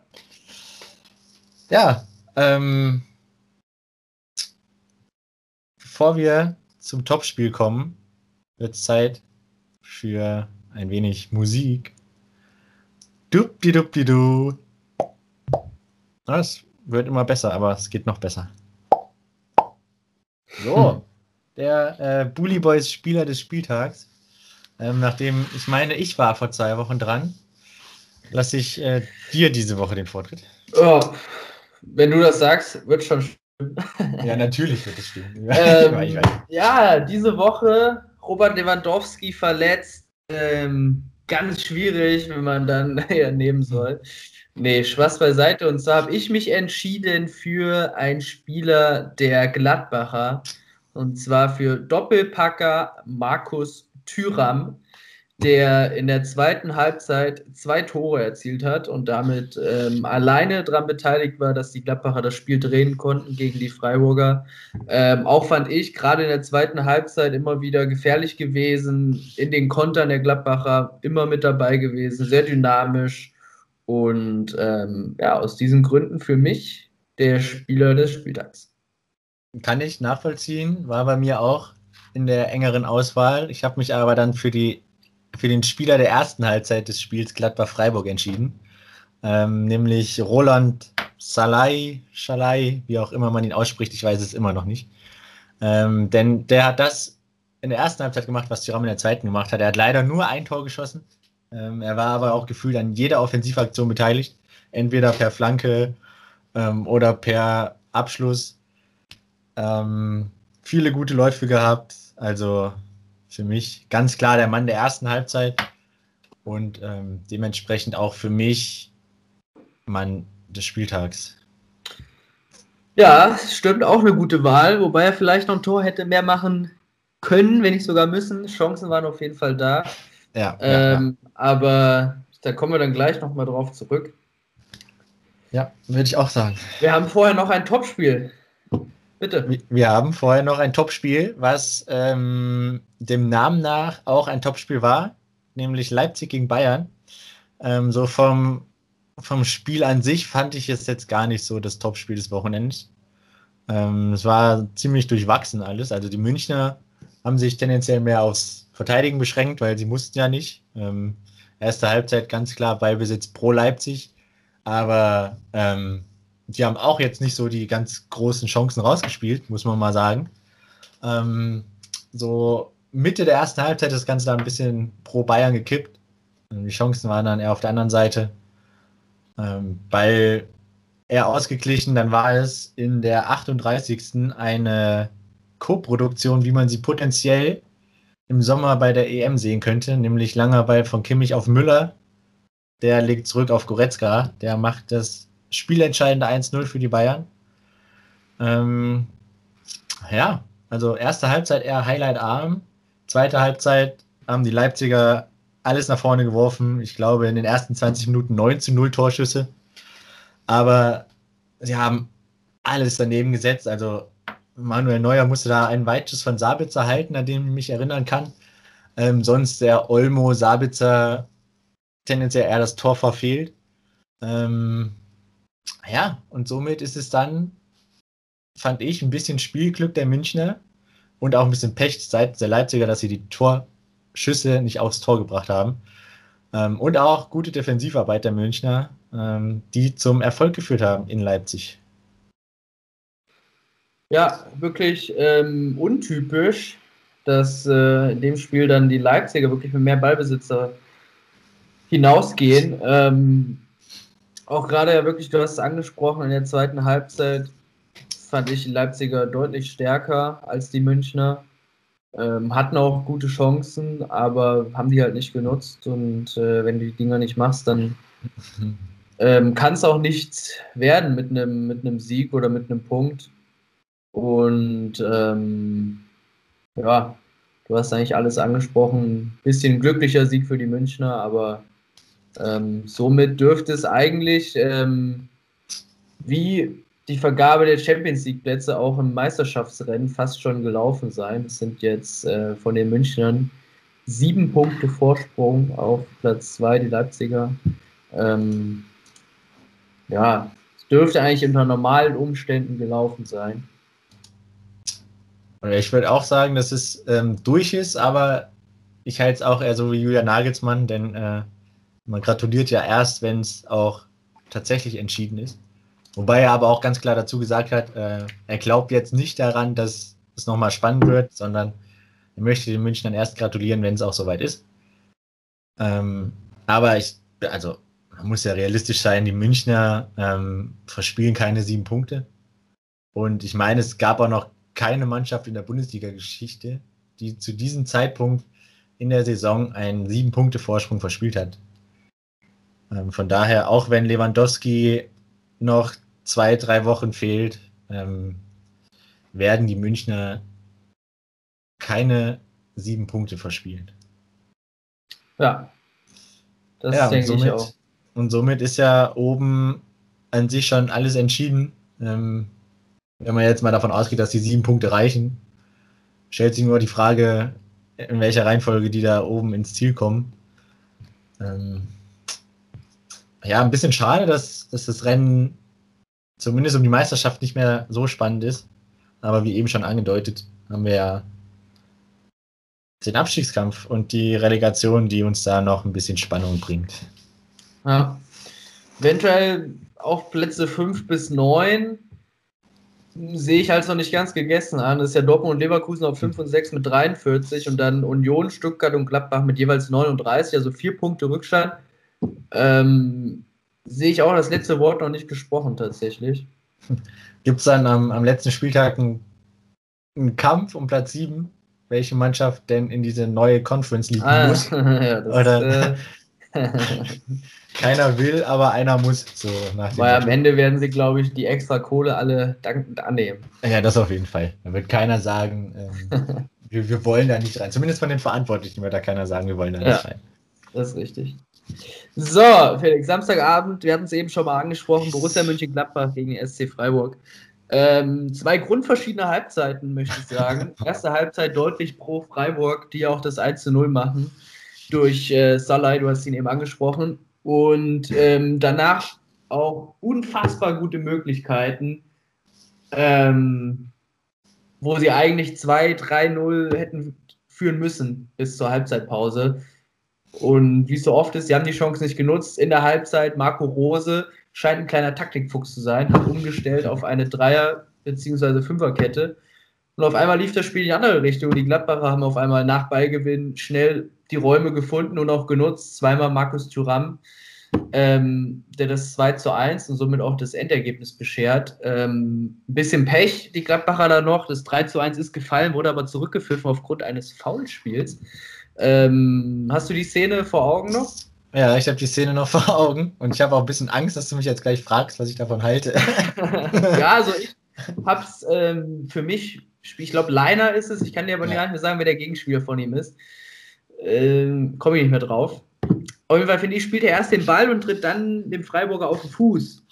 Ja, bevor wir zum Topspiel kommen, wird es Zeit für ein wenig Musik. Dupdi-dupdi-du. Das wird immer besser, aber es geht noch besser. So, der Bully Boys Spieler des Spieltags. Nachdem ich meine, ich war vor 2 Wochen dran, lasse ich dir diese Woche den Vortritt. Oh, wenn du das sagst, wird schon stimmen. Ja, natürlich wird es stimmen. Ja, diese Woche Robert Lewandowski verletzt. Ganz schwierig, wenn man dann nehmen soll. Nee, Spaß beiseite. Und zwar habe ich mich entschieden für einen Spieler der Gladbacher. Und zwar für Doppelpacker Markus Thuram, der in der zweiten Halbzeit 2 Tore erzielt hat und damit alleine daran beteiligt war, dass die Gladbacher das Spiel drehen konnten gegen die Freiburger. Auch fand ich gerade in der zweiten Halbzeit immer wieder gefährlich gewesen, in den Kontern der Gladbacher immer mit dabei gewesen, sehr dynamisch und aus diesen Gründen für mich der Spieler des Spieltags. Kann ich nachvollziehen, war bei mir auch in der engeren Auswahl. Ich habe mich aber dann für den Spieler der ersten Halbzeit des Spiels Gladbach-Freiburg entschieden. Nämlich Roland Salai, wie auch immer man ihn ausspricht, ich weiß es immer noch nicht. Denn der hat das in der ersten Halbzeit gemacht, was Thuram in der zweiten gemacht hat. Er hat leider nur ein Tor geschossen. Er war aber auch gefühlt an jeder Offensivaktion beteiligt. Entweder per Flanke oder per Abschluss. Viele gute Läufe gehabt. Also für mich ganz klar der Mann der ersten Halbzeit und dementsprechend auch für mich Mann des Spieltags. Ja, stimmt, auch eine gute Wahl, wobei er vielleicht noch ein Tor hätte mehr machen können, wenn nicht sogar müssen. Chancen waren auf jeden Fall da. Ja, aber da kommen wir dann gleich nochmal drauf zurück. Ja, würde ich auch sagen. Wir haben vorher noch ein Topspiel. Bitte. Wir haben vorher noch ein Topspiel, was dem Namen nach auch ein Topspiel war, nämlich Leipzig gegen Bayern. So vom Spiel an sich fand ich es jetzt gar nicht so das Topspiel des Wochenendes. Es war ziemlich durchwachsen alles. Also die Münchner haben sich tendenziell mehr aufs Verteidigen beschränkt, weil sie mussten ja nicht. Erste Halbzeit ganz klar Ballbesitz pro Leipzig. Aber die haben auch jetzt nicht so die ganz großen Chancen rausgespielt, muss man mal sagen. So Mitte der ersten Halbzeit ist das Ganze dann ein bisschen pro Bayern gekippt. Die Chancen waren dann eher auf der anderen Seite. Ball eher ausgeglichen, dann war es in der 38. eine Co-Produktion, wie man sie potenziell im Sommer bei der EM sehen könnte, nämlich langer Ball von Kimmich auf Müller. Der legt zurück auf Goretzka. Der macht das spielentscheidende 1-0 für die Bayern. Also erste Halbzeit eher highlightarm. Zweite Halbzeit haben die Leipziger alles nach vorne geworfen. Ich glaube, in den ersten 20 Minuten 9-0 Torschüsse. Aber sie haben alles daneben gesetzt. Also Manuel Neuer musste da einen Weitschuss von Sabitzer halten, an den ich mich erinnern kann. Sonst der Olmo, Sabitzer tendenziell eher das Tor verfehlt. Und somit ist es dann, fand ich, ein bisschen Spielglück der Münchner und auch ein bisschen Pech seitens der Leipziger, dass sie die Torschüsse nicht aufs Tor gebracht haben. Und auch gute Defensivarbeit der Münchner, die zum Erfolg geführt haben in Leipzig. Ja, wirklich untypisch, dass in dem Spiel dann die Leipziger wirklich mit mehr Ballbesitzer hinausgehen. Auch gerade ja wirklich, du hast es angesprochen, in der zweiten Halbzeit fand ich die Leipziger deutlich stärker als die Münchner. Hatten auch gute Chancen, aber haben die halt nicht genutzt. Und wenn du die Dinger nicht machst, dann kann es auch nichts werden mit einem Sieg oder mit einem Punkt. Und du hast eigentlich alles angesprochen. Ein bisschen glücklicher Sieg für die Münchner, aber somit dürfte es eigentlich wie die Vergabe der Champions-League-Plätze auch im Meisterschaftsrennen fast schon gelaufen sein. Es sind jetzt von den Münchnern 7 Punkte Vorsprung auf Platz 2, die Leipziger. Ja, es dürfte eigentlich unter normalen Umständen gelaufen sein. Ich würde auch sagen, dass es durch ist, aber ich halte es auch eher so wie Julian Nagelsmann, denn man gratuliert ja erst, wenn es auch tatsächlich entschieden ist. Wobei er aber auch ganz klar dazu gesagt hat, er glaubt jetzt nicht daran, dass es nochmal spannend wird, sondern er möchte den Münchnern erst gratulieren, wenn es auch soweit ist. Aber man muss ja realistisch sein, die Münchner verspielen keine 7 Punkte. Und ich meine, es gab auch noch keine Mannschaft in der Bundesliga-Geschichte, die zu diesem Zeitpunkt in der Saison einen 7-Punkte-Vorsprung verspielt hat. Von daher, auch wenn Lewandowski noch 2-3 Wochen fehlt, werden die Münchner keine 7 Punkte verspielen. Ja, das denke ich auch. Und somit ist ja oben an sich schon alles entschieden. Wenn man jetzt mal davon ausgeht, dass die 7 Punkte reichen, stellt sich nur die Frage, in welcher Reihenfolge die da oben ins Ziel kommen. Ja, ein bisschen schade, dass das Rennen zumindest um die Meisterschaft nicht mehr so spannend ist. Aber wie eben schon angedeutet, haben wir ja den Abstiegskampf und die Relegation, die uns da noch ein bisschen Spannung bringt. Ja. Eventuell auf Plätze 5 bis 9 sehe ich halt noch nicht ganz gegessen an. Das ist ja Dortmund und Leverkusen auf 5 und 6 mit 43 und dann Union, Stuttgart und Gladbach mit jeweils 39, also 4 Punkte Rückstand. Sehe ich auch das letzte Wort noch nicht gesprochen tatsächlich. Gibt es dann am letzten Spieltag einen Kampf um Platz 7? Welche Mannschaft denn in diese neue Conference League muss? Ja, Oder keiner will, aber einer muss. So weil am Ende werden sie, glaube ich, die extra Kohle alle dankend annehmen. Ja, das auf jeden Fall. Da wird keiner sagen, wir wollen da nicht rein. Zumindest von den Verantwortlichen wird da keiner sagen, wir wollen da nicht rein. Das ist richtig. So, Felix, Samstagabend, wir hatten es eben schon mal angesprochen, Borussia Mönchengladbach gegen SC Freiburg. 2 grundverschiedene Halbzeiten, möchte ich sagen. Erste Halbzeit deutlich pro Freiburg, die auch das 1:0 machen, durch Salai, du hast ihn eben angesprochen. Und danach auch unfassbar gute Möglichkeiten, wo sie eigentlich 2-3-0 hätten führen müssen bis zur Halbzeitpause. Und wie es so oft ist, sie haben die Chance nicht genutzt. In der Halbzeit, Marco Rose scheint ein kleiner Taktikfuchs zu sein, hat umgestellt auf eine Dreier- bzw. Fünferkette. Und auf einmal lief das Spiel in die andere Richtung. Die Gladbacher haben auf einmal nach Ballgewinn schnell die Räume gefunden und auch genutzt. Zweimal Markus Thuram, der das 2:1 und somit auch das Endergebnis beschert. Ein bisschen Pech, die Gladbacher da noch. Das 3:1 ist gefallen, wurde aber zurückgepfiffen aufgrund eines Foulspiels. Hast du die Szene vor Augen noch? Ja, ich habe die Szene noch vor Augen und ich habe auch ein bisschen Angst, dass du mich jetzt gleich fragst, was ich davon halte. Ja, also ich habe es für mich, ich glaube, Leiner ist es, ich kann dir aber gar nicht mehr sagen, wer der Gegenspieler von ihm ist. Komme ich nicht mehr drauf. Auf jeden Fall finde ich, spielt er erst den Ball und tritt dann dem Freiburger auf den Fuß.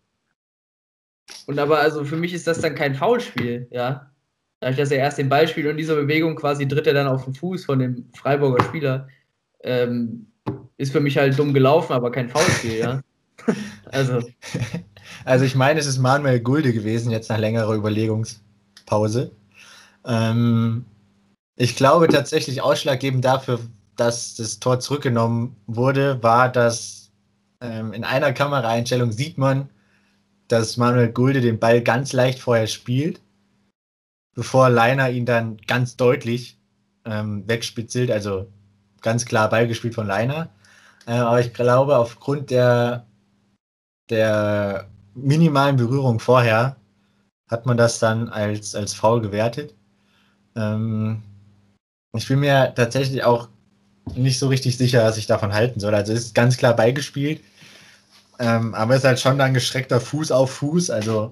Und aber, also für mich ist das dann kein Foulspiel, ja. Dadurch, dass er erst den Ball spielt und diese Bewegung quasi tritt er dann auf den Fuß von dem Freiburger Spieler, ist für mich halt dumm gelaufen, aber kein Foulspiel, ja. Also ich meine, es ist Manuel Gulde gewesen, jetzt nach längerer Überlegungspause. Ich glaube tatsächlich ausschlaggebend dafür, dass das Tor zurückgenommen wurde, war, dass in einer Kameraeinstellung sieht man, dass Manuel Gulde den Ball ganz leicht vorher spielt, bevor Leiner ihn dann ganz deutlich wegspitzelt, also ganz klar Ball gespielt von Leiner. Aber ich glaube, aufgrund der minimalen Berührung vorher hat man das dann als Foul gewertet. Ich bin mir tatsächlich auch nicht so richtig sicher, was ich davon halten soll. Also es ist ganz klar beigespielt, aber es ist halt schon dann gestreckter Fuß auf Fuß, also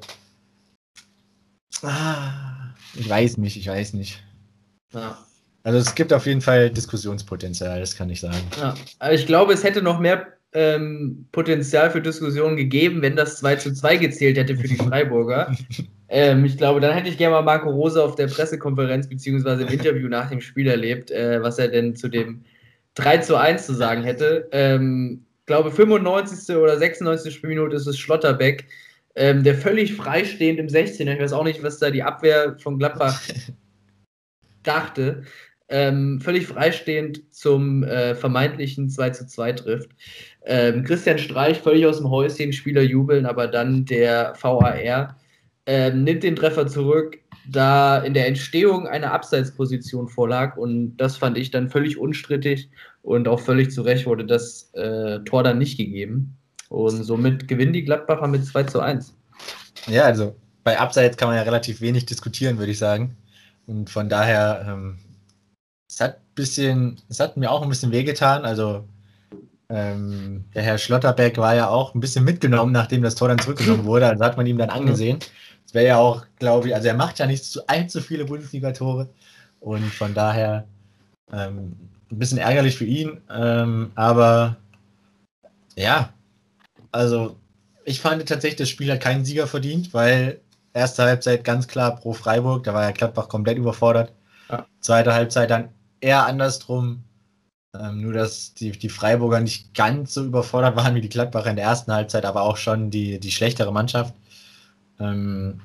ich weiß nicht. Ja. Also es gibt auf jeden Fall Diskussionspotenzial, das kann ich sagen. Ja. Aber ich glaube, es hätte noch mehr Potenzial für Diskussionen gegeben, wenn das 2:2 gezählt hätte für die Freiburger. Ich glaube, dann hätte ich gerne mal Marco Rose auf der Pressekonferenz beziehungsweise im Interview nach dem Spiel erlebt, was er denn zu dem 3:1 zu sagen hätte. Ich glaube, 95. oder 96. Spielminute ist es Schlotterbeck, der völlig freistehend im 16er, ich weiß auch nicht, was da die Abwehr von Gladbach dachte, völlig freistehend zum vermeintlichen 2:2 trifft. Christian Streich völlig aus dem Häuschen, Spieler jubeln, aber dann der VAR nimmt den Treffer zurück, da in der Entstehung eine Abseitsposition vorlag, und das fand ich dann völlig unstrittig und auch völlig zu Recht wurde das Tor dann nicht gegeben. Und somit gewinnen die Gladbacher mit 2:1. Ja, also bei Abseits kann man ja relativ wenig diskutieren, würde ich sagen. Und von daher, es hat mir auch ein bisschen wehgetan. Also der Herr Schlotterbeck war ja auch ein bisschen mitgenommen, nachdem das Tor dann zurückgenommen wurde. Also hat man ihm dann angesehen. Es wäre ja auch, glaube ich, also er macht ja nicht allzu viele Bundesliga-Tore. Und von daher ein bisschen ärgerlich für ihn. Aber ja, also ich fand tatsächlich, das Spiel hat keinen Sieger verdient, weil erste Halbzeit ganz klar pro Freiburg, da war ja Gladbach komplett überfordert. Ja. Zweite Halbzeit dann eher andersrum. Nur, dass die Freiburger nicht ganz so überfordert waren wie die Gladbacher in der ersten Halbzeit, aber auch schon die schlechtere Mannschaft. Von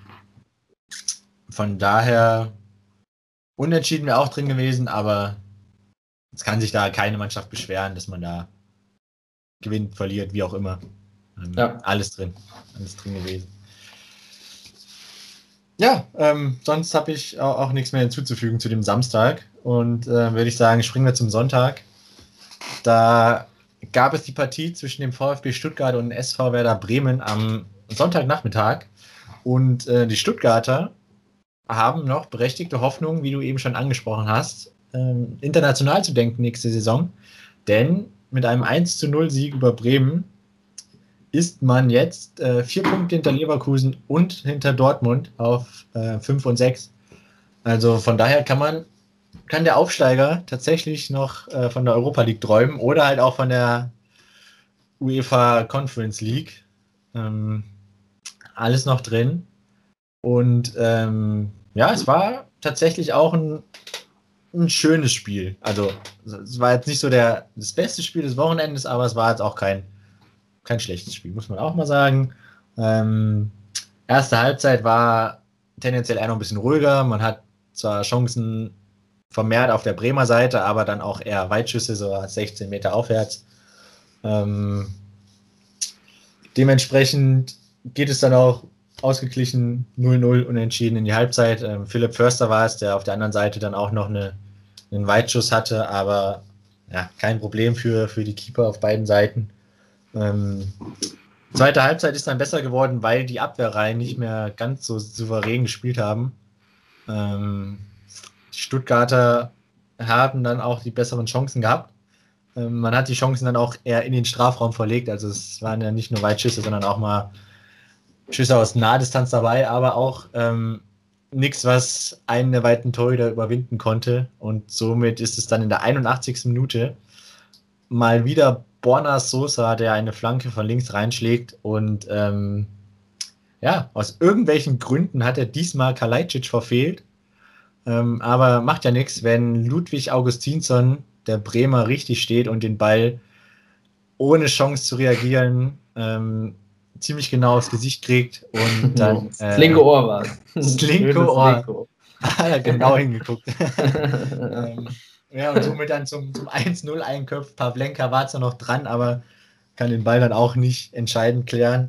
daher unentschieden wäre auch drin gewesen, aber es kann sich da keine Mannschaft beschweren, dass man da gewinnt, verliert, wie auch immer. Ja. Alles drin gewesen. Ja, sonst habe ich auch nichts mehr hinzuzufügen zu dem Samstag. Und würde ich sagen, springen wir zum Sonntag. Da gab es die Partie zwischen dem VfB Stuttgart und SV Werder Bremen am Sonntagnachmittag. Und die Stuttgarter haben noch berechtigte Hoffnung, wie du eben schon angesprochen hast, international zu denken nächste Saison. Denn mit einem 1:0 Sieg über Bremen ist man jetzt 4 Punkte hinter Leverkusen und hinter Dortmund auf 5 und 6. Also von daher kann der Aufsteiger tatsächlich noch von der Europa League träumen oder halt auch von der UEFA Conference League. Alles noch drin. Und ja, es war tatsächlich auch ein schönes Spiel. Also es war jetzt nicht so das beste Spiel des Wochenendes, aber es war jetzt auch kein schlechtes Spiel, muss man auch mal sagen. Erste Halbzeit war tendenziell eher noch ein bisschen ruhiger. Man hat zwar Chancen vermehrt auf der Bremer Seite, aber dann auch eher Weitschüsse, so 16 Meter aufwärts. Dementsprechend geht es dann auch ausgeglichen 0:0 unentschieden in die Halbzeit. Philipp Förster war es, der auf der anderen Seite dann auch noch einen Weitschuss hatte, aber ja, kein Problem für die Keeper auf beiden Seiten. Zweite Halbzeit ist dann besser geworden, weil die Abwehrreihen nicht mehr ganz so souverän gespielt haben. Die Stuttgarter haben dann auch die besseren Chancen gehabt. Man hat die Chancen dann auch eher in den Strafraum verlegt. Also es waren ja nicht nur Weitschüsse, sondern auch mal Schüsse aus Nahdistanz dabei, aber auch nichts, was einen der weiten Torhüter überwinden konnte. Und somit ist es dann in der 81. Minute mal wieder Borna Sosa, der eine Flanke von links reinschlägt. Und ja, aus irgendwelchen Gründen hat er diesmal Kalajdzic verfehlt. Aber macht ja nichts, wenn Ludwig Augustinsson, der Bremer, richtig steht und den Ball ohne Chance zu reagieren ziemlich genau aufs Gesicht kriegt und dann das linke Ohr war es. Das linke Ohr. Hat er genau hingeguckt. Ja, und somit dann zum 1:0 einköpft. Pavlenka war zwar noch dran, aber kann den Ball dann auch nicht entscheidend klären.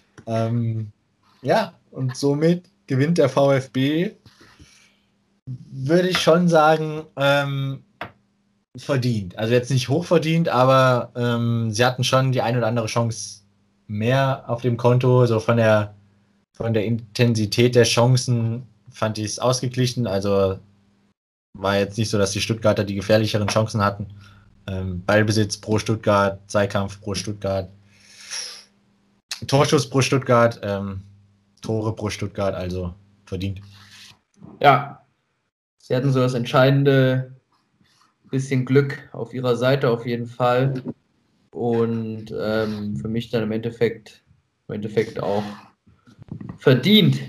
Ja, und somit gewinnt der VfB, würde ich schon sagen, verdient. Also jetzt nicht hochverdient, aber sie hatten schon die eine oder andere Chance mehr auf dem Konto. So von der Intensität der Chancen fand ich es ausgeglichen. Also war jetzt nicht so, dass die Stuttgarter die gefährlicheren Chancen hatten. Ballbesitz pro Stuttgart, Zweikampf pro Stuttgart, Torschuss pro Stuttgart, Tore pro Stuttgart, also verdient. Ja, sie hatten so das entscheidende bisschen Glück auf ihrer Seite auf jeden Fall. und für mich dann im Endeffekt auch verdient.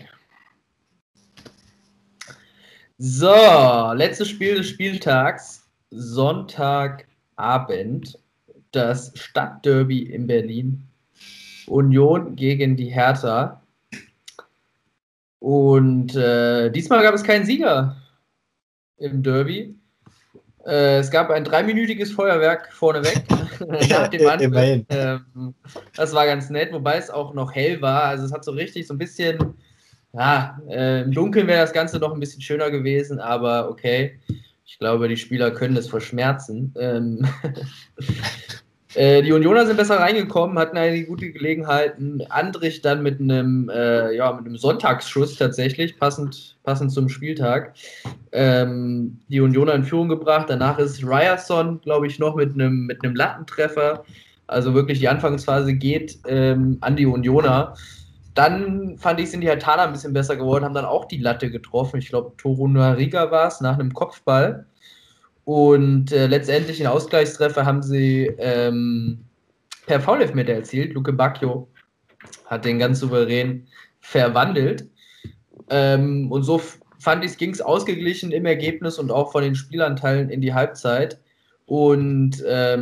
So, letztes Spiel des Spieltags, Sonntagabend, das Stadtderby in Berlin, Union gegen die Hertha. Und diesmal gab es keinen Sieger im Derby. Es gab ein 3-minütiges Feuerwerk vorneweg nach dem Anpfiff. Das war ganz nett, wobei es auch noch hell war. Also es hat so richtig so ein bisschen, ja, im Dunkeln wäre das Ganze noch ein bisschen schöner gewesen, aber okay. Ich glaube, die Spieler können es verschmerzen. Die Unioner sind besser reingekommen, hatten einige gute Gelegenheiten. Andrich dann mit einem Sonntagsschuss tatsächlich, passend zum Spieltag. Die Unioner in Führung gebracht. Danach ist Ryerson, glaube ich, noch mit einem Lattentreffer. Also wirklich die Anfangsphase geht an die Unioner. Dann fand ich, sind die Herthaner ein bisschen besser geworden, haben dann auch die Latte getroffen. Ich glaube, Torunariga war es nach einem Kopfball. Und letztendlich den Ausgleichstreffer haben sie per Foul-Elfmeter erzielt. Luke Bacchio hat den ganz souverän verwandelt. Und so fand ich, ging es ausgeglichen im Ergebnis und auch von den Spielanteilen in die Halbzeit. Und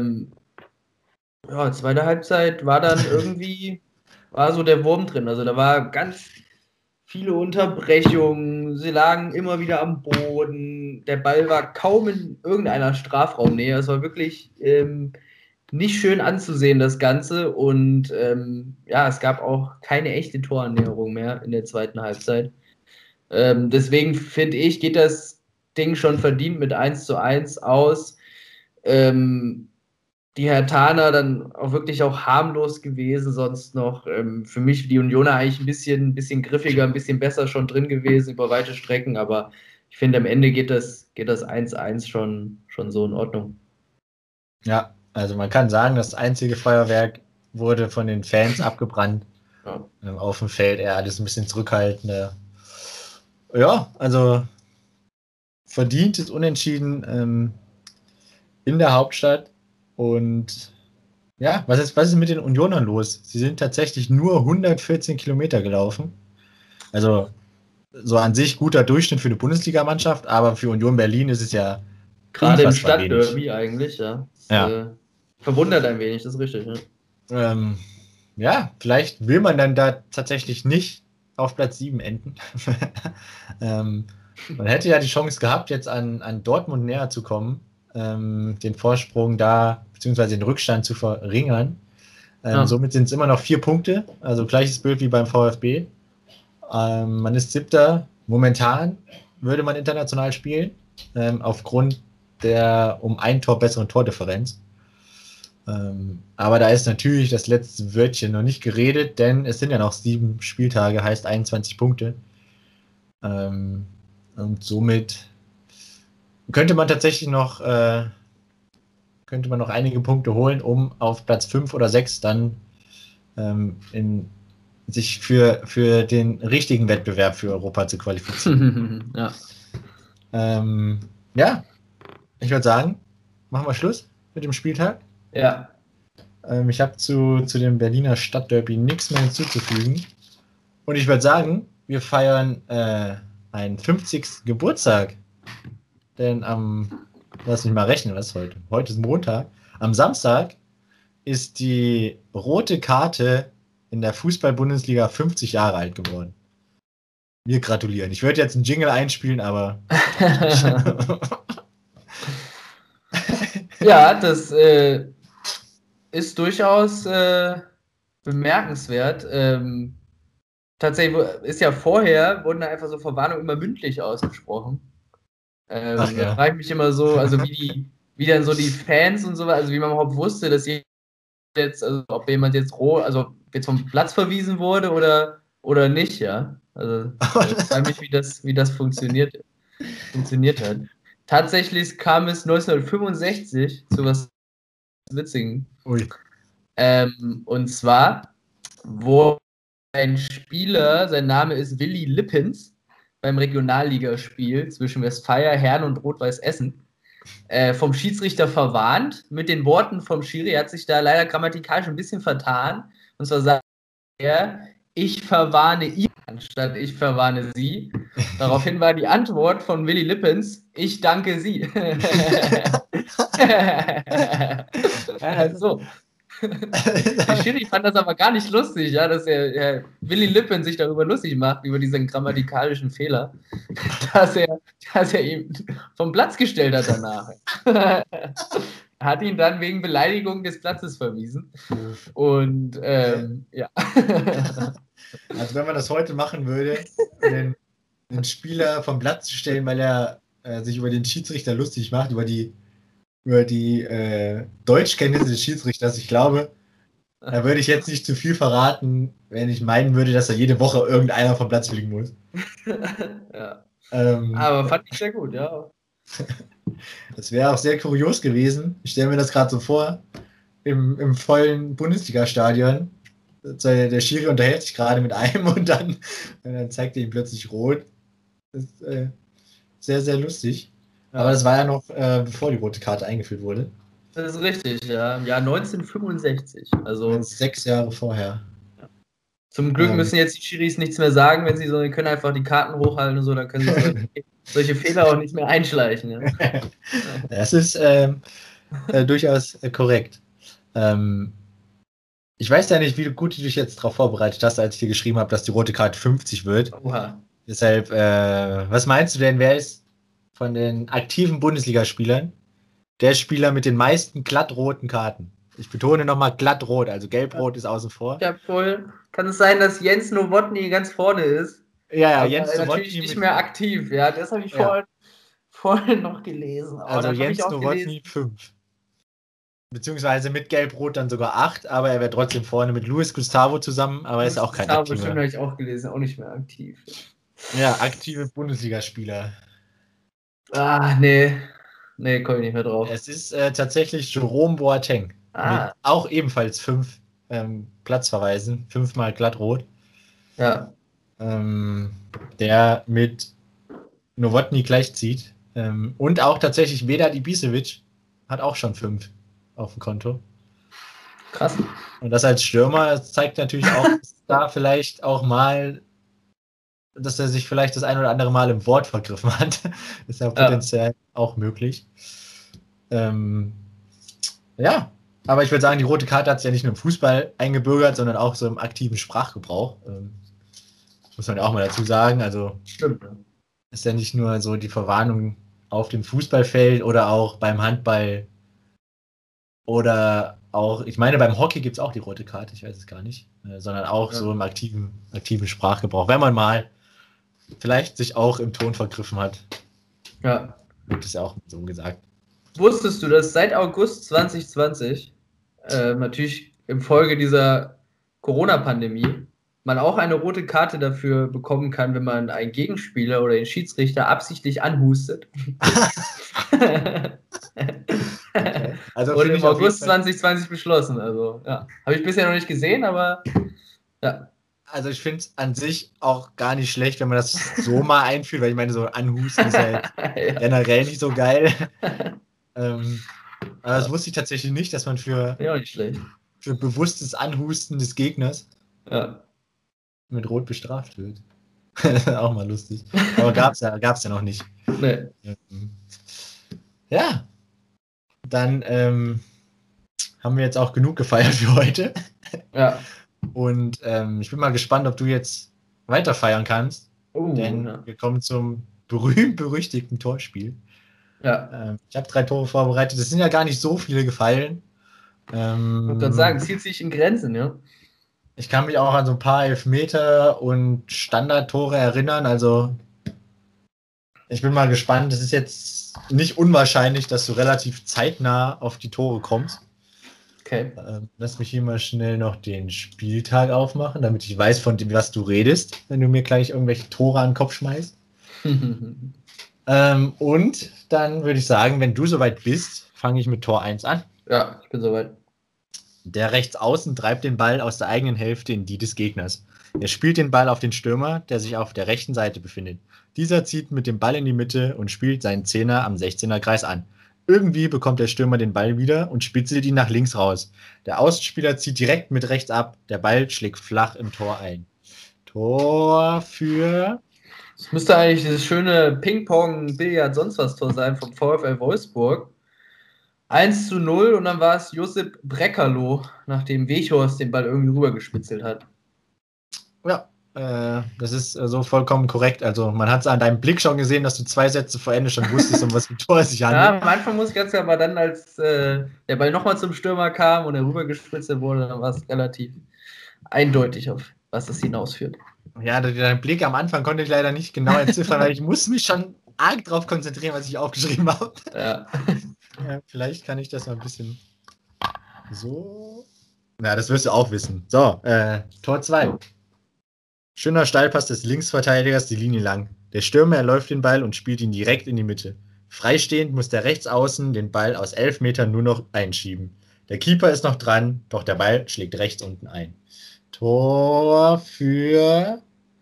zweite Halbzeit war dann irgendwie, war so der Wurm drin. Also da war ganz viele Unterbrechungen, sie lagen immer wieder am Boden, der Ball war kaum in irgendeiner Strafraumnähe. Es war wirklich nicht schön anzusehen, das Ganze. Und es gab auch keine echte Torannäherung mehr in der zweiten Halbzeit. Deswegen finde ich, geht das Ding schon verdient mit 1:1 aus. Die Herthaner dann auch wirklich auch harmlos gewesen, sonst noch für mich die Unioner eigentlich ein bisschen griffiger, ein bisschen besser schon drin gewesen über weite Strecken, aber ich finde, am Ende geht das 1:1 schon so in Ordnung. Ja, also man kann sagen, das einzige Feuerwerk wurde von den Fans abgebrannt. Ja. Auf dem Feld eher alles ein bisschen zurückhaltender. Ja, also verdientes Unentschieden in der Hauptstadt. Und ja, was ist mit den Unionern los? Sie sind tatsächlich nur 114 Kilometer gelaufen. Also so an sich guter Durchschnitt für eine Bundesligamannschaft, aber für Union Berlin ist es ja gerade im Stadtderby eigentlich, ja. Das, verwundert ein wenig, das ist richtig. Ja, vielleicht will man dann da tatsächlich nicht auf Platz 7 enden. Man hätte ja die Chance gehabt, jetzt an Dortmund näher zu kommen, den Vorsprung da, beziehungsweise den Rückstand zu verringern. Somit sind es immer noch 4 Punkte, also gleiches Bild wie beim VfB. Man ist 7. Momentan würde man international spielen, aufgrund der um ein Tor besseren Tordifferenz. Aber da ist natürlich das letzte Wörtchen noch nicht geredet, denn es sind ja noch 7 Spieltage, heißt 21 Punkte. Und somit könnte man tatsächlich noch einige Punkte holen, um auf Platz 5 oder 6 dann sich für den richtigen Wettbewerb für Europa zu qualifizieren. Ja, ich würde sagen, machen wir Schluss mit dem Spieltag. Ja. Ich habe zu dem Berliner Stadtderby nichts mehr hinzuzufügen. Und ich würde sagen, wir feiern einen 50. Geburtstag. Denn lass mich mal rechnen, was ist heute? Heute ist Montag. Am Samstag ist die rote Karte in der Fußball-Bundesliga 50 Jahre alt geworden. Wir gratulieren. Ich würde jetzt einen Jingle einspielen, aber ja, das ist durchaus bemerkenswert. Tatsächlich ist ja vorher, wurden da einfach so Verwarnungen immer mündlich ausgesprochen. Da frage ich mich immer so, also wie dann so die Fans und so, also wie man überhaupt wusste, dass jetzt, also ob jemand jetzt vom Platz verwiesen wurde oder nicht, ja. Also ich frage mich, wie das funktioniert hat. Tatsächlich kam es 1965 zu was Witzigen. Und zwar, wo ein Spieler, sein Name ist Willi Lippens, beim Regionalligaspiel zwischen Westfalia, Herne und Rot-Weiß Essen vom Schiedsrichter verwarnt mit den Worten vom Schiri. Er hat sich da leider grammatikalisch ein bisschen vertan. Und zwar sagt er, ich verwarne ihn, anstatt ich verwarne sie. Daraufhin war die Antwort von Willy Lippens, ich danke sie. So. Der Schiri fand das aber gar nicht lustig, ja, dass Willy Lippen sich darüber lustig macht, über diesen grammatikalischen Fehler, dass er ihn vom Platz gestellt hat danach. Er hat ihn dann wegen Beleidigung des Platzes verwiesen. Und ja. Also wenn man das heute machen würde, den Spieler vom Platz zu stellen, weil er sich über den Schiedsrichter lustig macht, über die Deutschkenntnisse des Schiedsrichters. Ich glaube, da würde ich jetzt nicht zu viel verraten, wenn ich meinen würde, dass da jede Woche irgendeiner vom Platz fliegen muss. Ja. Aber fand ich sehr gut, ja. Das wäre auch sehr kurios gewesen. Ich stelle mir das gerade so vor, im vollen Bundesliga-Stadion. Der Schiri unterhält sich gerade mit einem und dann zeigt er ihm plötzlich rot. Das ist sehr, sehr lustig. Ja. Aber das war ja noch, bevor die rote Karte eingeführt wurde. Das ist richtig, ja. Im Jahr 1965. Also 6 Jahre vorher. Ja. Zum Glück müssen jetzt die Schiris nichts mehr sagen, wenn sie so, die können einfach die Karten hochhalten und so, dann können sie solche Fehler auch nicht mehr einschleichen. Ja. Das ist durchaus korrekt. Ich weiß ja nicht, wie gut du dich jetzt darauf vorbereitet hast, als ich dir geschrieben habe, dass die rote Karte 50 wird. Oha. Deshalb, was meinst du denn, wer ist von den aktiven Bundesligaspielern der Spieler mit den meisten glattroten Karten? Ich betone nochmal glattrot, also gelb-rot ist außen vor. Ja, voll. Kann es sein, dass Jens Nowotny ganz vorne ist? Ja, Jens Nowotny natürlich nicht mehr aktiv. Ja, das habe ich vorhin noch gelesen. Also Jens Nowotny 5. Beziehungsweise mit Gelb-Rot dann sogar 8, aber er wäre trotzdem vorne mit Luis Gustavo zusammen, aber er ist auch kein aktiver. Bestimmt habe ich auch gelesen, auch nicht mehr aktiv. Ja, aktive Bundesligaspieler. Nee, komme ich nicht mehr drauf. Es ist tatsächlich Jerome Boateng. Mit auch ebenfalls 5 Platzverweisen, 5-mal glattrot. Ja. Der mit Nowotny gleichzieht. Und auch tatsächlich Vedat Ibisevic hat auch schon 5 auf dem Konto. Krass. Und das als Stürmer, das zeigt natürlich auch, dass da vielleicht auch mal, dass er sich vielleicht das ein oder andere Mal im Wort vergriffen hat. Das ist ja potenziell auch möglich. Ja, aber ich würde sagen, die rote Karte hat sich ja nicht nur im Fußball eingebürgert, sondern auch so im aktiven Sprachgebrauch. Muss man ja auch mal dazu sagen. Also stimmt. Ist ja nicht nur so die Verwarnung auf dem Fußballfeld oder auch beim Handball oder auch, ich meine, beim Hockey gibt es auch die rote Karte, ich weiß es gar nicht, sondern auch so im aktiven Sprachgebrauch. Wenn man mal vielleicht sich auch im Ton vergriffen hat. Ja. Wird es ja auch so gesagt. Wusstest du, dass seit August 2020, natürlich infolge dieser Corona-Pandemie, man auch eine rote Karte dafür bekommen kann, wenn man einen Gegenspieler oder den Schiedsrichter absichtlich anhustet? Okay. Also wurde im August 2020 beschlossen. Also, ja. Habe ich bisher noch nicht gesehen, aber ja. Also ich finde es an sich auch gar nicht schlecht, wenn man das so mal einführt, weil ich meine, so anhusten ist halt generell nicht so geil. Aber das wusste ich tatsächlich nicht, dass man für bewusstes Anhusten des Gegners mit Rot bestraft wird. Auch mal lustig. Aber gab's ja noch nicht. Nee. Ja. Dann haben wir jetzt auch genug gefeiert für heute. Ja. Und ich bin mal gespannt, ob du jetzt weiter feiern kannst. Denn wir kommen zum berühmt-berüchtigten Torspiel. Ja. Ich habe 3 Tore vorbereitet. Es sind ja gar nicht so viele gefallen. Ich würde gerade sagen, zieht sich in Grenzen, ja. Ich kann mich auch an so ein paar Elfmeter und Standardtore erinnern. Also ich bin mal gespannt. Es ist jetzt nicht unwahrscheinlich, dass du relativ zeitnah auf die Tore kommst. Okay. Lass mich hier mal schnell noch den Spieltag aufmachen, damit ich weiß, von dem, was du redest, wenn du mir gleich irgendwelche Tore an den Kopf schmeißt. Und dann würde ich sagen, wenn du soweit bist, fange ich mit Tor 1 an. Ja, ich bin soweit. Der Rechtsaußen treibt den Ball aus der eigenen Hälfte in die des Gegners. Er spielt den Ball auf den Stürmer, der sich auf der rechten Seite befindet. Dieser zieht mit dem Ball in die Mitte und spielt seinen Zehner am 16er Kreis an. Irgendwie bekommt der Stürmer den Ball wieder und spitzelt ihn nach links raus. Der Außenspieler zieht direkt mit rechts ab. Der Ball schlägt flach im Tor ein. Tor für. Das müsste eigentlich dieses schöne Ping-Pong, Billard, sonst was Tor sein vom VfL Wolfsburg. 1:0 und dann war es Josip Breckerloh, nachdem Weghorst den Ball irgendwie rübergespitzelt hat. Ja, das ist so vollkommen korrekt. Also man hat es an deinem Blick schon gesehen, dass du 2 Sätze vor Ende schon wusstest, um was für ein Tor es sich handelt. Ja, am Anfang muss ich ganz klar, aber dann, als der Ball nochmal zum Stürmer kam und er rübergespitzelt wurde, dann war es relativ eindeutig, auf was es hinausführt. Ja, dein Blick am Anfang konnte ich leider nicht genau entziffern, weil ich muss mich schon arg drauf konzentrieren, was ich aufgeschrieben habe. Ja. Ja, vielleicht kann ich das mal ein bisschen so. Na, das wirst du auch wissen. So, Tor 2. Schöner Steilpass des Linksverteidigers die Linie lang. Der Stürmer erläuft den Ball und spielt ihn direkt in die Mitte. Freistehend muss der Rechtsaußen den Ball aus 11 Metern nur noch einschieben. Der Keeper ist noch dran, doch der Ball schlägt rechts unten ein. Tor für.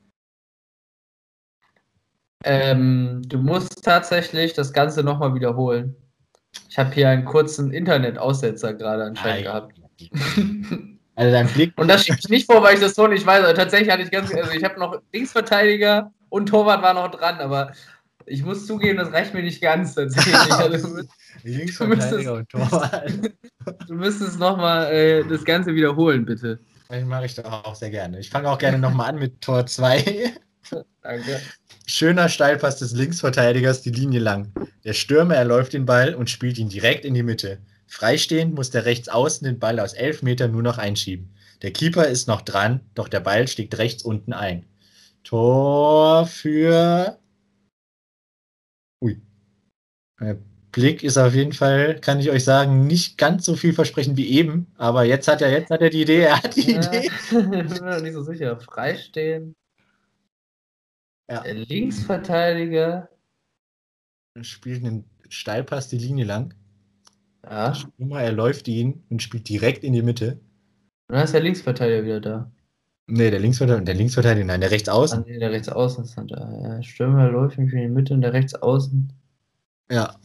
Du musst tatsächlich das Ganze nochmal wiederholen. Ich habe hier einen kurzen Internetaussetzer gerade anscheinend gehabt. Also dein Blick. Und das schiebe ich nicht vor, weil ich das so nicht weiß. Also tatsächlich hatte ich ich habe noch Linksverteidiger und Torwart war noch dran, aber ich muss zugeben, das reicht mir nicht ganz tatsächlich. Also, Linksverteidiger und Torwart. Du müsstest nochmal das Ganze wiederholen, bitte. Das mache ich doch auch sehr gerne. Ich fange auch gerne nochmal an mit Tor 2. Danke. Schöner Steilpass des Linksverteidigers die Linie lang. Der Stürmer erläuft den Ball und spielt ihn direkt in die Mitte. Freistehend muss der Rechtsaußen den Ball aus 11 Metern nur noch einschieben. Der Keeper ist noch dran, doch der Ball schlägt rechts unten ein. Tor für. Ui. Der Blick ist auf jeden Fall, kann ich euch sagen, nicht ganz so vielversprechend wie eben. Aber jetzt hat er die Idee. Er hat die Idee. Ich bin mir nicht so sicher. Freistehen. Ja. Der Linksverteidiger. Er spielt einen Steilpass die Linie lang. Ja. Der Stürmer erläuft ihn und spielt direkt in die Mitte. Und dann ist der Linksverteidiger wieder da. Nee, der Linksverteidiger, nein, der Rechtsaußen. Nee, der Rechtsaußen ist dann da. Ja, Stürmer läuft nicht in die Mitte und der Rechtsaußen. Ja.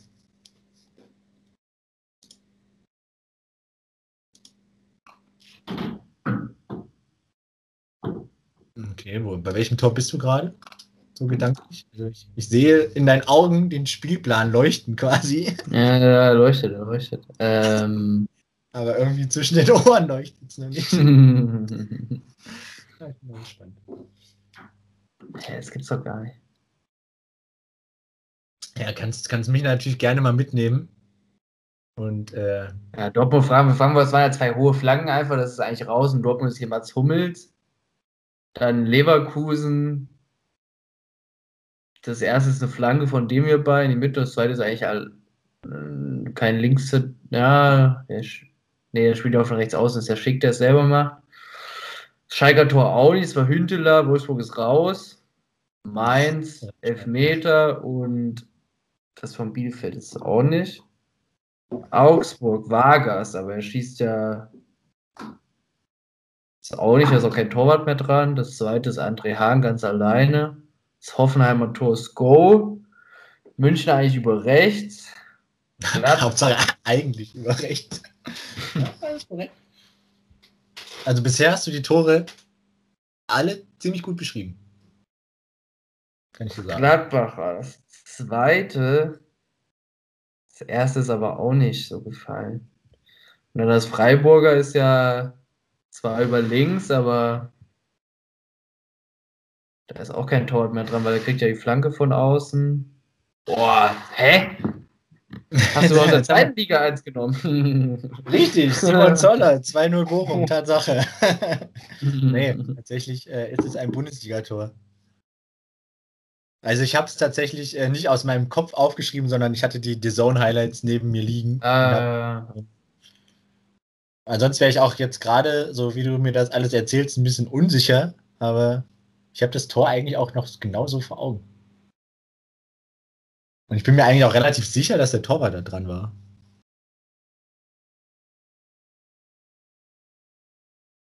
Okay, bei welchem Tor bist du gerade? So gedanklich. Also ich sehe in deinen Augen den Spielplan leuchten quasi. Ja, der leuchtet. Aber irgendwie zwischen den Ohren leuchtet es noch nicht. Ja, ich bin mal gespannt. Das gibt's doch gar nicht. Ja, kannst mich natürlich gerne mal mitnehmen. Und ja, Dortmund fragen wir, es waren ja 2 hohe Flanken einfach, das ist eigentlich raus. Und Dortmund ist hier Mats Hummels. Dann Leverkusen. Das erste ist eine Flanke von dem hierbei in die Mitte. Das zweite ist eigentlich kein Links. Ja, der spielt auch von rechts außen. Das ist ja schick, der es selber macht. Schalker Tor auch nicht. Es war Hünteler. Wolfsburg ist raus. Mainz, Elfmeter. Und das von Bielefeld ist es auch nicht. Augsburg, Vargas, aber er schießt ja. Ist auch nicht, da ist auch kein Torwart mehr dran. Das zweite ist André Hahn ganz alleine. Das Hoffenheimer Tor ist Go. München eigentlich über rechts. Hauptsache eigentlich über rechts. Ja, alles korrekt. Also bisher hast du die Tore alle ziemlich gut beschrieben. Kann ich dir sagen. Gladbacher. Das zweite. Das erste ist aber auch nicht so gefallen. Und dann das Freiburger ist ja zwar über links, aber da ist auch kein Torwart mehr dran, weil er kriegt ja die Flanke von außen. Boah, hä? Hast du aus der zweiten Liga 1 genommen? Richtig, Simon Zoller, 2:0 Bochum, Tatsache. Nee, tatsächlich ist es ein Bundesligator. Also ich habe es tatsächlich nicht aus meinem Kopf aufgeschrieben, sondern ich hatte die DAZN-Highlights neben mir liegen. Ansonsten wäre ich auch jetzt gerade, so wie du mir das alles erzählst, ein bisschen unsicher, aber ich habe das Tor eigentlich auch noch genauso vor Augen. Und ich bin mir eigentlich auch relativ sicher, dass der Torwart da dran war.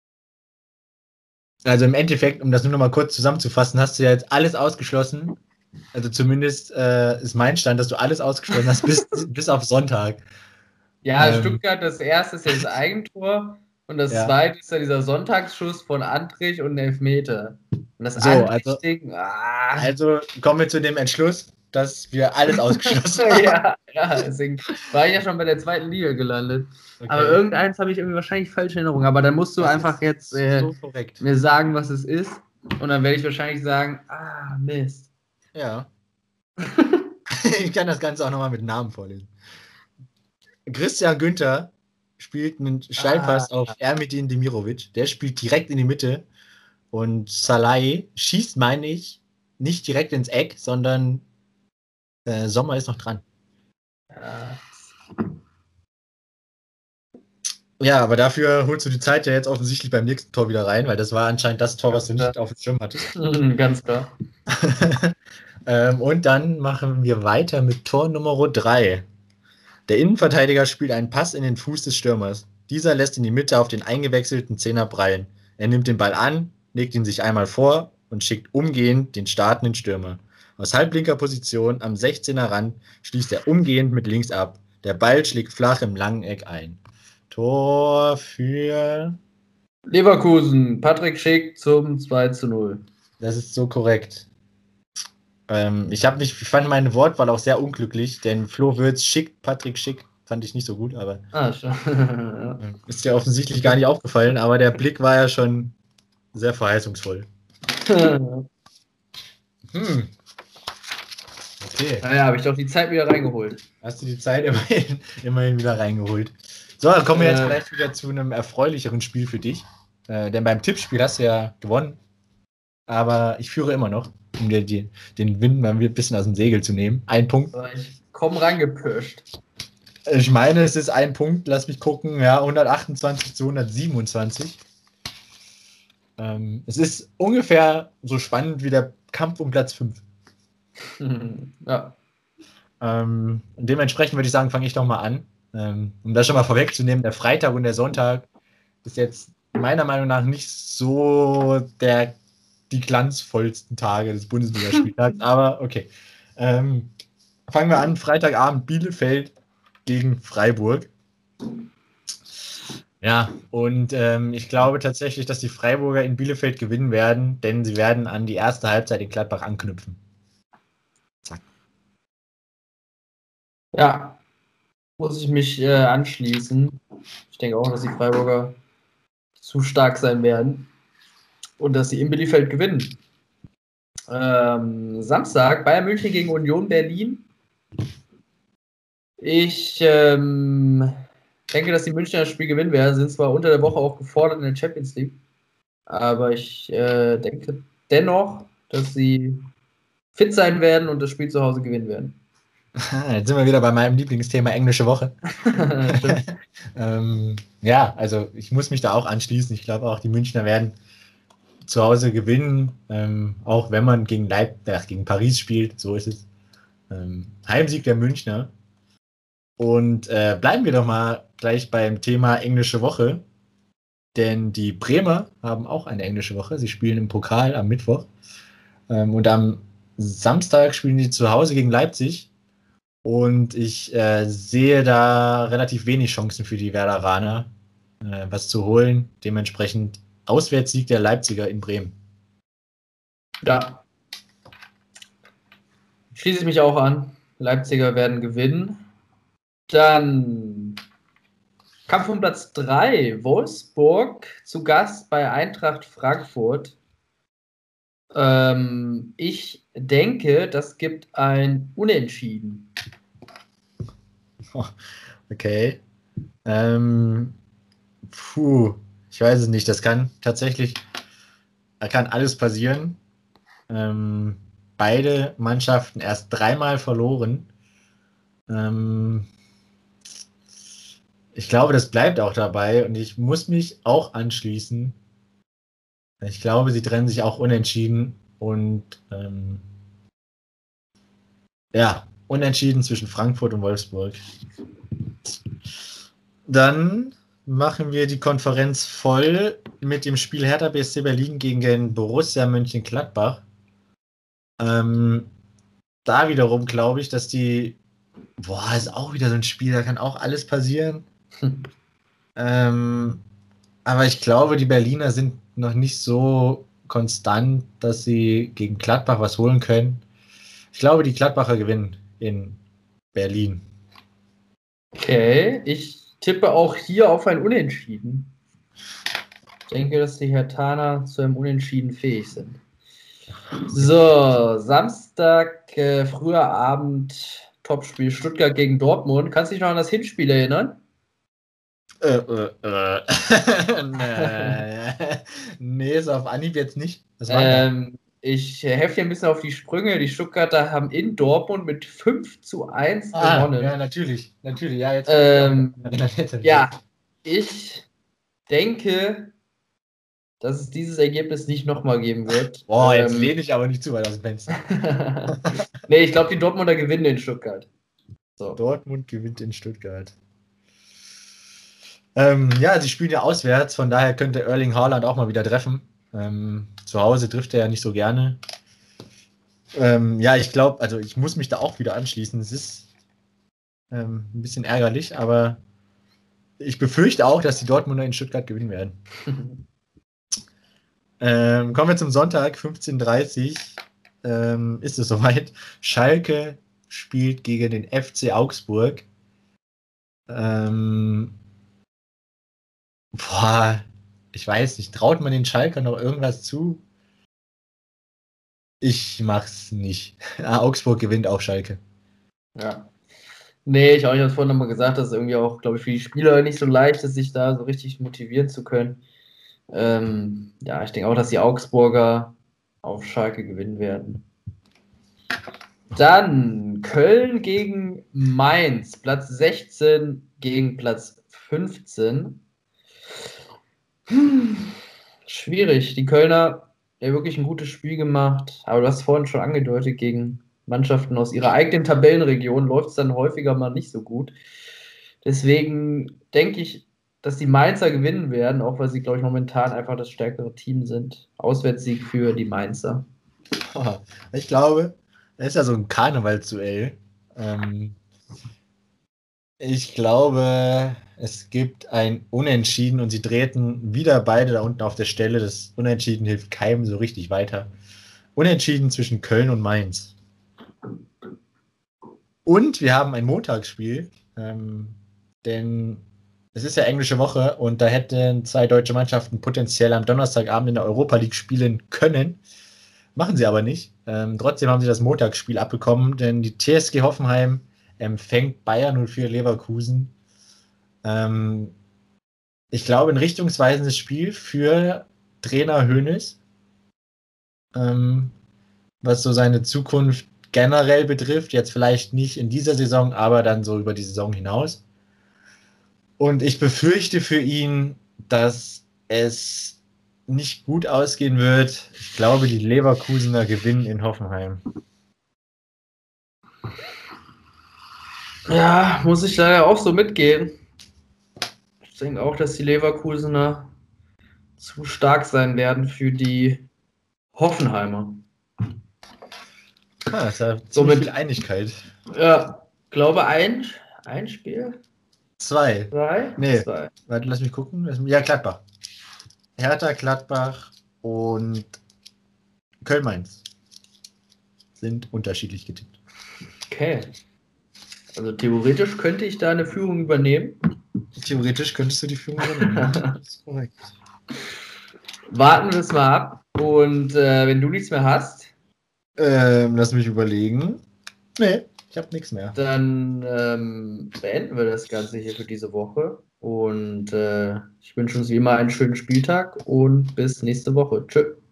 Also im Endeffekt, um das nur noch mal kurz zusammenzufassen, hast du ja jetzt alles ausgeschlossen, Also zumindest ist mein Stand, dass du alles ausgeschlossen hast, bis auf Sonntag. Ja, Stuttgart, das erste ist ja das Eigentor und das zweite ist ja dieser Sonntagsschuss von Antrich und Elfmeter. Und das Antrich-Ding, also kommen wir zu dem Entschluss, dass wir alles ausgeschlossen haben. Ja, deswegen war ich ja schon bei der zweiten Liga gelandet. Okay. Aber irgendeins habe ich irgendwie wahrscheinlich falsche Erinnerung. Aber dann musst du einfach jetzt so mir sagen, was es ist. Und dann werde ich wahrscheinlich sagen, Mist. Ja. Ich kann das Ganze auch nochmal mit Namen vorlesen. Christian Günther spielt einen Steilpass auf Ermedin Demirovic. Der spielt direkt in die Mitte. Und Salai schießt, meine ich, nicht direkt ins Eck, sondern Sommer ist noch dran. Ja, aber dafür holst du die Zeit ja jetzt offensichtlich beim nächsten Tor wieder rein, weil das war anscheinend das Tor, was du nicht auf dem Schirm hattest. Ganz klar. Und dann machen wir weiter mit Tor Nummer 3. Der Innenverteidiger spielt einen Pass in den Fuß des Stürmers. Dieser lässt in die Mitte auf den eingewechselten Zehner prallen. Er nimmt den Ball an, legt ihn sich einmal vor und schickt umgehend den startenden Stürmer. Aus halblinker Position am 16er Rand schließt er umgehend mit links ab. Der Ball schlägt flach im langen Eck ein. Tor für Leverkusen. Patrick Schick zum 2:0. Das ist so korrekt. Ich fand meine Wortwahl auch sehr unglücklich, denn Flo Würz schickt Patrick Schick, fand ich nicht so gut, aber ist ja offensichtlich gar nicht aufgefallen, aber der Blick war ja schon sehr verheißungsvoll. Okay. Naja, habe ich doch die Zeit wieder reingeholt. Hast du die Zeit immerhin wieder reingeholt. So, dann kommen wir jetzt vielleicht wieder zu einem erfreulicheren Spiel für dich. Denn beim Tippspiel hast du ja gewonnen. Aber ich führe immer noch, um dir den Wind mal ein bisschen aus dem Segel zu nehmen. 1 Punkt. Ich komme rangepirscht. Ich meine, es ist 1 Punkt. Lass mich gucken. Ja, 128 zu 127. Es ist ungefähr so spannend wie der Kampf um Platz 5. Ja. Dementsprechend würde ich sagen, fange ich doch mal an. Um das schon mal vorwegzunehmen, der Freitag und der Sonntag ist jetzt meiner Meinung nach nicht so die glanzvollsten Tage des Bundesligaspieltags, aber okay. Fangen wir an, Freitagabend Bielefeld gegen Freiburg. Ja, und ich glaube tatsächlich, dass die Freiburger in Bielefeld gewinnen werden, denn sie werden an die erste Halbzeit in Gladbach anknüpfen. Zack. Ja, muss ich mich anschließen. Ich denke auch, dass die Freiburger zu stark sein werden und dass sie in Bielefeld gewinnen. Samstag Bayern München gegen Union Berlin. Ich denke, dass die Münchner das Spiel gewinnen werden. Sind zwar unter der Woche auch gefordert in der Champions League, aber ich denke dennoch, dass sie fit sein werden und das Spiel zu Hause gewinnen werden. Jetzt sind wir wieder bei meinem Lieblingsthema englische Woche. Ja, also ich muss mich da auch anschließen. Ich glaube auch, die Münchner werden zu Hause gewinnen, auch wenn man gegen Paris spielt, so ist es. Heimsieg der Münchner. Und bleiben wir doch mal gleich beim Thema englische Woche, denn die Bremer haben auch eine englische Woche. Sie spielen im Pokal am Mittwoch und am Samstag spielen sie zu Hause gegen Leipzig. Und ich sehe da relativ wenig Chancen für die Werderaner, was zu holen. Dementsprechend Auswärtssieg der Leipziger in Bremen. Ja. Schließe ich mich auch an. Leipziger werden gewinnen. Dann Kampf um Platz 3. Wolfsburg zu Gast bei Eintracht Frankfurt. Ich denke, das gibt ein Unentschieden. Okay. Ich weiß es nicht. Das kann alles passieren. Beide Mannschaften erst 3-mal verloren. Ich glaube, das bleibt auch dabei und ich muss mich auch anschließen. Ich glaube, sie trennen sich auch unentschieden und unentschieden zwischen Frankfurt und Wolfsburg. Dann machen wir die Konferenz voll mit dem Spiel Hertha BSC Berlin gegen den Borussia Mönchengladbach. da wiederum glaube ich, dass die, ist auch wieder so ein Spiel, da kann auch alles passieren. Aber ich glaube, die Berliner sind noch nicht so konstant, dass sie gegen Gladbach was holen können. Ich glaube, die Gladbacher gewinnen in Berlin. Okay, ich tippe auch hier auf ein Unentschieden. Ich denke, dass die Herthaner zu einem Unentschieden fähig sind. So, Samstag, früher Abend, Topspiel Stuttgart gegen Dortmund. Kannst du dich noch an das Hinspiel erinnern? Nee, ist auf Anhieb jetzt nicht. Ich helfe dir ein bisschen auf die Sprünge. Die Stuttgarter haben in Dortmund mit 5:1 gewonnen. Ja, natürlich. Ja, jetzt ja, ich denke, dass es dieses Ergebnis nicht nochmal geben wird. Jetzt lehne ich aber nicht zu weit aus dem Fenster. Nee, ich glaube, die Dortmunder gewinnen in Stuttgart. So. Dortmund gewinnt in Stuttgart. Ja, sie spielen ja auswärts, von daher könnte Erling Haaland auch mal wieder treffen. Zu Hause trifft er ja nicht so gerne. Ja, ich glaube, also ich muss mich da auch wieder anschließen. Es ist ein bisschen ärgerlich, aber ich befürchte auch, dass die Dortmunder in Stuttgart gewinnen werden. Kommen wir zum Sonntag, 15:30 ist es soweit. Schalke spielt gegen den FC Augsburg. Ich weiß nicht, traut man den Schalker noch irgendwas zu? Ich mach's nicht. Augsburg gewinnt auch Schalke. Ja. Nee, ich auch. Ich habe es vorhin nochmal gesagt, dass es irgendwie auch, glaube ich, für die Spieler nicht so leicht ist, sich da so richtig motivieren zu können. Ja, ich denke auch, dass die Augsburger auf Schalke gewinnen werden. Dann Köln gegen Mainz, Platz 16 gegen Platz 15. Schwierig. Die Kölner haben wirklich ein gutes Spiel gemacht, aber du hast vorhin schon angedeutet, gegen Mannschaften aus ihrer eigenen Tabellenregion läuft es dann häufiger mal nicht so gut. Deswegen denke ich, dass die Mainzer gewinnen werden, auch weil sie, glaube ich, momentan einfach das stärkere Team sind. Auswärtssieg für die Mainzer. Ich glaube, das ist ja so ein Karnevalsduell. Ich glaube, es gibt ein Unentschieden und sie treten wieder beide da unten auf der Stelle. Das Unentschieden hilft keinem so richtig weiter. Unentschieden zwischen Köln und Mainz. Und wir haben ein Montagsspiel, denn es ist ja englische Woche und da hätten 2 deutsche Mannschaften potenziell am Donnerstagabend in der Europa League spielen können. Machen sie aber nicht. Trotzdem haben sie das Montagsspiel abbekommen, denn die TSG Hoffenheim empfängt Bayern 04 Leverkusen. Ich glaube, ein richtungsweisendes Spiel für Trainer Hoeneß, was so seine Zukunft generell betrifft. Jetzt vielleicht nicht in dieser Saison, aber dann so über die Saison hinaus. Und ich befürchte für ihn, dass es nicht gut ausgehen wird. Ich glaube, die Leverkusener gewinnen in Hoffenheim. Ja, muss ich leider auch so mitgehen. Ich denke auch, dass die Leverkusener zu stark sein werden für die Hoffenheimer. Das ist ja ziemlich viel Einigkeit. Ja, glaube ein Spiel. 2. 2? Nee, 2. Warte, lass mich gucken. Ja, Gladbach. Hertha, Gladbach und Köln-Mainz sind unterschiedlich getippt. Okay. Also theoretisch könnte ich da eine Führung übernehmen. Theoretisch könntest du die Führung übernehmen. Das ist korrekt. Warten wir es mal ab. Und wenn du nichts mehr hast. Lass mich überlegen. Nee, ich habe nichts mehr. Dann beenden wir das Ganze hier für diese Woche. Und ich wünsche uns wie immer einen schönen Spieltag und bis nächste Woche. Tschüss.